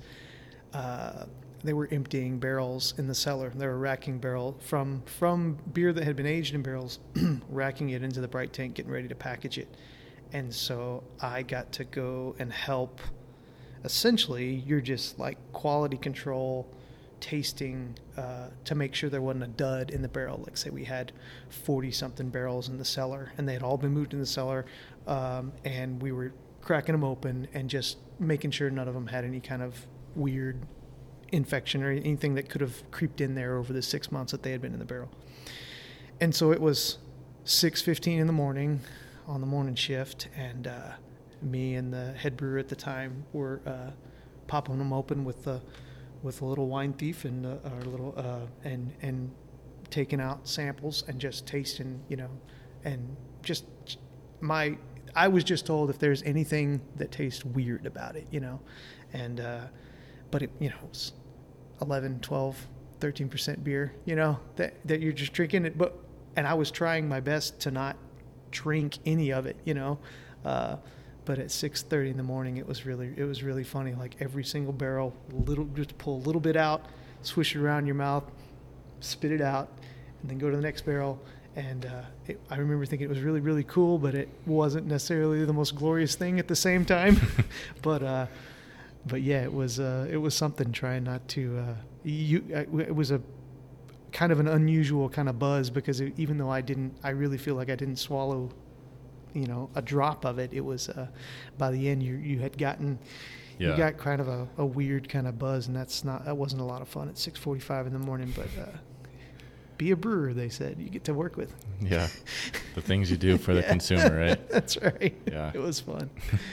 they were emptying barrels in the cellar. They were racking barrel from beer that had been aged in barrels, racking it into the bright tank, getting ready to package it. And so I got to go and help. Essentially, you're just quality control, tasting to make sure there wasn't a dud in the barrel. Like, say we had 40-something barrels in the cellar, and they had all been moved in the cellar, and we were cracking them open and just making sure none of them had any kind of weird infection or anything that could have creeped in there over the 6 months that they had been in the barrel. And so it was 6:15 in the morning on the morning shift, and me and the head brewer at the time were popping them open with a little wine thief and our little and taking out samples and just tasting, and just I was just told if there's anything that tastes weird about it, and but it, it was 11, 12, 13% beer, that you're just drinking it. And I was trying my best to not drink any of it, but at 6:30 in the morning, it was really funny. Like every single barrel, just pull a little bit out, swish it around your mouth, spit it out, and then go to the next barrel. And I remember thinking it was really, really cool, but it wasn't necessarily the most glorious thing at the same time. But yeah, it was something. Trying not to. It was a kind of an unusual kind of buzz because even though I really feel like I didn't swallow, a drop of it. It was by the end you had gotten. Yeah. You got kind of a weird kind of buzz, and that wasn't a lot of fun at 6:45 in the morning. But be a brewer, they said. You get to work with. Yeah, the things you do for the consumer, right? That's right. Yeah, it was fun.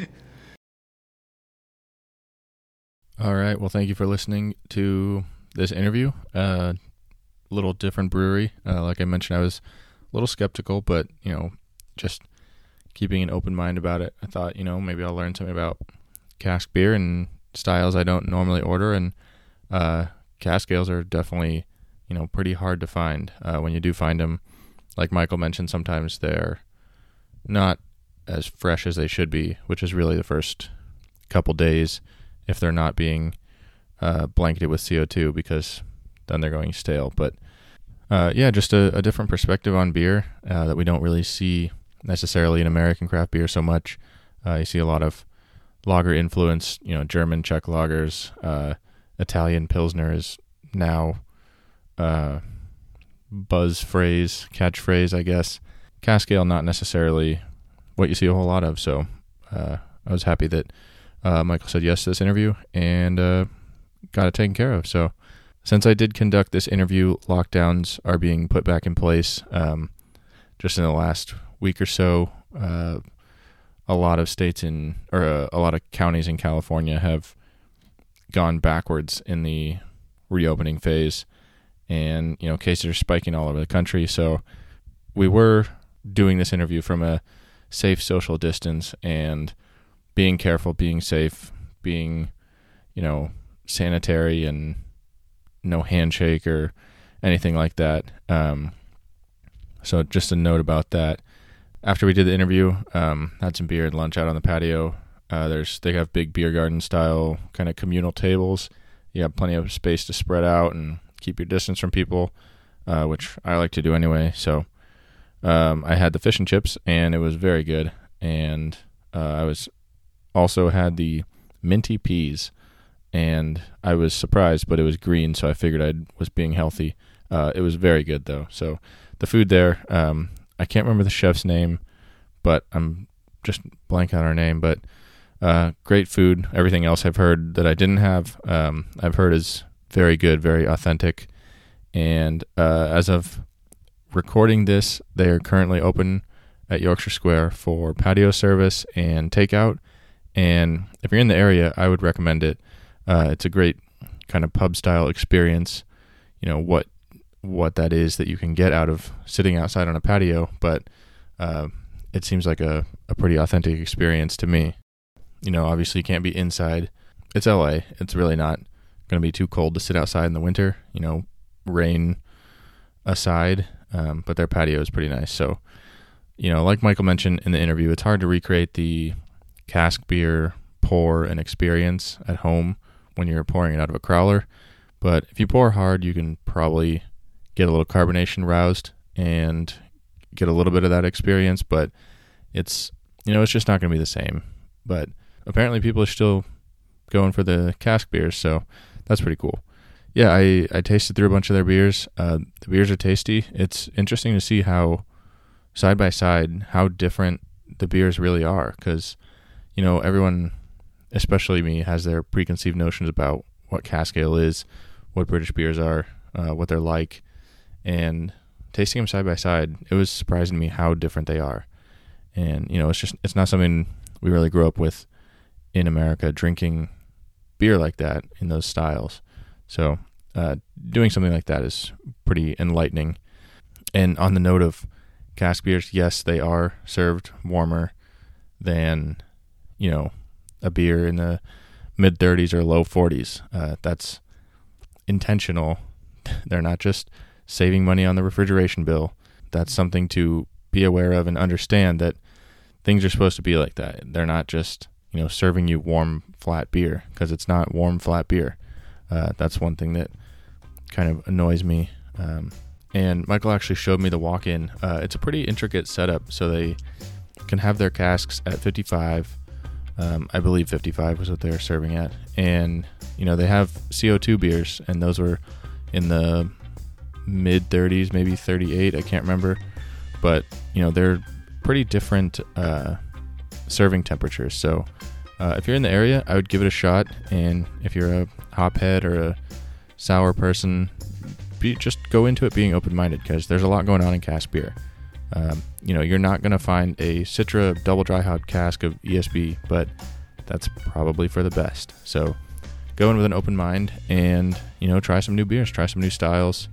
All right. Well, thank you for listening to this interview. Little different brewery. Like I mentioned, I was a little skeptical, but just keeping an open mind about it. I thought, maybe I'll learn something about cask beer and styles I don't normally order. And cask ales are definitely, pretty hard to find. When you do find them, like Michael mentioned, sometimes they're not as fresh as they should be, which is really the first couple days if they're not being blanketed with CO2, because then they're going stale. But just a different perspective on beer that we don't really see necessarily in American craft beer so much. You see a lot of lager influence, German, Czech lagers, Italian Pilsner is now catchphrase, I guess. Cask ale, not necessarily what you see a whole lot of. So I was happy that Michael said yes to this interview and got it taken care of. So since I did conduct this interview, lockdowns are being put back in place. Just in the last week or so, a lot of states a lot of counties in California have gone backwards in the reopening phase, and cases are spiking all over the country. So we were doing this interview from a safe social distance and being careful, being safe, being sanitary, and no handshake or anything like that. So just a note about that. After we did the interview, had some beer and lunch out on the patio. They have big beer garden style kind of communal tables. You have plenty of space to spread out and keep your distance from people, which I like to do anyway. So I had the fish and chips, and it was very good. And I also had the minty peas, and I was surprised, but it was green, so I figured I was being healthy. It was very good, though. So the food there, I can't remember the chef's name, but I'm just blank on her name. But great food. Everything else I've heard that I didn't have, I've heard is very good, very authentic. And as of recording this, they are currently open at Yorkshire Square for patio service and takeout. And if you're in the area, I would recommend it. It's a great kind of pub-style experience. What that is that you can get out of sitting outside on a patio, but it seems like a pretty authentic experience to me. Obviously you can't be inside. It's LA. It's really not going to be too cold to sit outside in the winter, rain aside, but their patio is pretty nice. So, like Michael mentioned in the interview, it's hard to recreate the cask beer pour and experience at home when you're pouring it out of a crowler. But if you pour hard, you can probably get a little carbonation roused and get a little bit of that experience, but it's just not going to be the same. But apparently people are still going for the cask beers, so that's pretty cool. Yeah, I tasted through a bunch of their beers. The beers are tasty. It's interesting to see how, side by side, how different the beers really are, because, everyone, especially me, has their preconceived notions about what cask ale is, what British beers are, what they're like. And tasting them side by side, it was surprising to me how different they are. And, it's not something we really grew up with in America, drinking beer like that in those styles. So doing something like that is pretty enlightening. And on the note of cask beers, yes, they are served warmer than, a beer in the mid 30s or low 40s. That's intentional. They're not just saving money on the refrigeration bill. That's something to be aware of and understand, that things are supposed to be like that. They're not just, serving you warm, flat beer, because it's not warm, flat beer. That's one thing that kind of annoys me. And Michael actually showed me the walk-in. It's a pretty intricate setup, so they can have their casks at 55. I believe 55 was what they were serving at. And, they have CO2 beers, and those were in the mid 30s, maybe 38. I can't remember. But, they're pretty different serving temperatures. So if you're in the area, I would give it a shot. And if you're a hophead or a sour person, just go into it being open-minded, because there's a lot going on in cask beer. You're not going to find a Citra double dry hop cask of ESB, but that's probably for the best. So go in with an open mind and, try some new beers, try some new styles.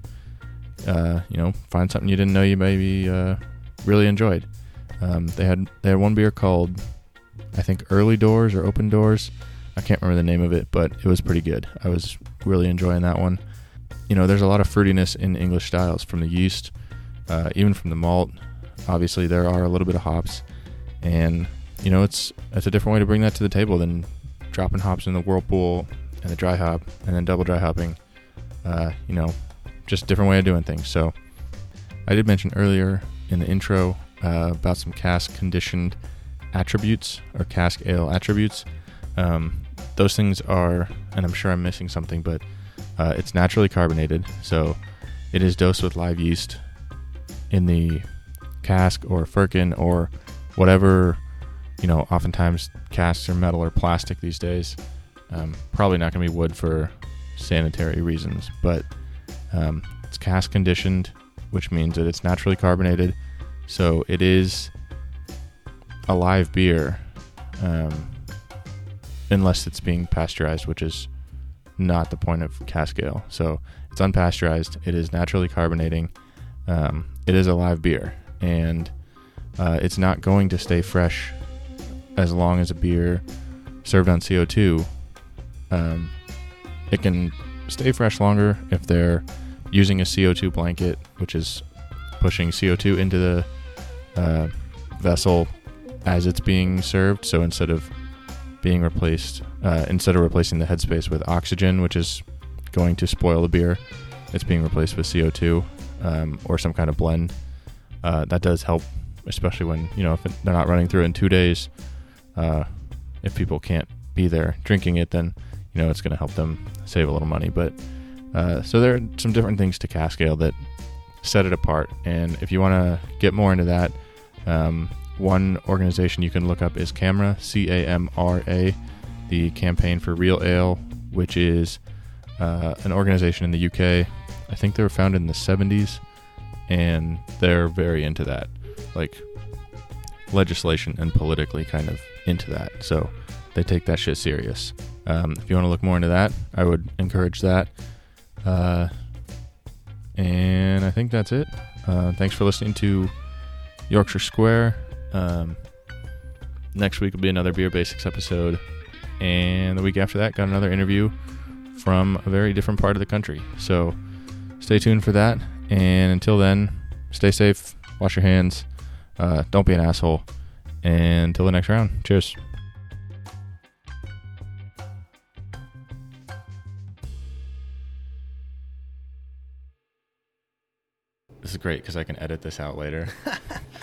Find something you didn't know you maybe really enjoyed. They had one beer called, I think, Early Doors or Open Doors. I can't remember the name of it, but it was pretty good. I was really enjoying that one. There's a lot of fruitiness in English styles from the yeast, even from the malt. Obviously, there are a little bit of hops, and it's a different way to bring that to the table than dropping hops in the whirlpool and the dry hop and then double dry hopping. Just a different way of doing things. So I did mention earlier in the intro about some cask conditioned attributes or cask ale attributes. Those things are, and I'm sure I'm missing something, but it's naturally carbonated, so it is dosed with live yeast in the cask or firkin or whatever. Oftentimes casks are metal or plastic these days. Probably not going to be wood for sanitary reasons, but it's cask conditioned, which means that it's naturally carbonated, so it is a live beer, unless it's being pasteurized, which is not the point of cask ale. So it's unpasteurized, it is naturally carbonating, it is a live beer, and it's not going to stay fresh as long as a beer served on CO2. It can stay fresh longer if they're using a CO2 blanket, which is pushing CO2 into the vessel as it's being served. So instead of replacing the headspace with oxygen, which is going to spoil the beer, it's being replaced with CO2 or some kind of blend. That does help, especially when, if they're not running through in 2 days. If people can't be there drinking it, then, it's going to help them save a little money. But so there are some different things to cask ale that set it apart. And if you want to get more into that, one organization you can look up is CAMRA, CAMRA, the Campaign for Real Ale, which is an organization in the UK. I think they were founded in the 70s, and they're very into that, like legislation and politically kind of into that. So they take that shit serious. If you want to look more into that, I would encourage that. And I think that's it. Thanks for listening to Yorkshire Square. Next week will be another Beer Basics episode, and the week after that got another interview from a very different part of the country. So stay tuned for that, and until then, stay safe, wash your hands, don't be an asshole, and until the next round, cheers. This is great because I can edit this out later.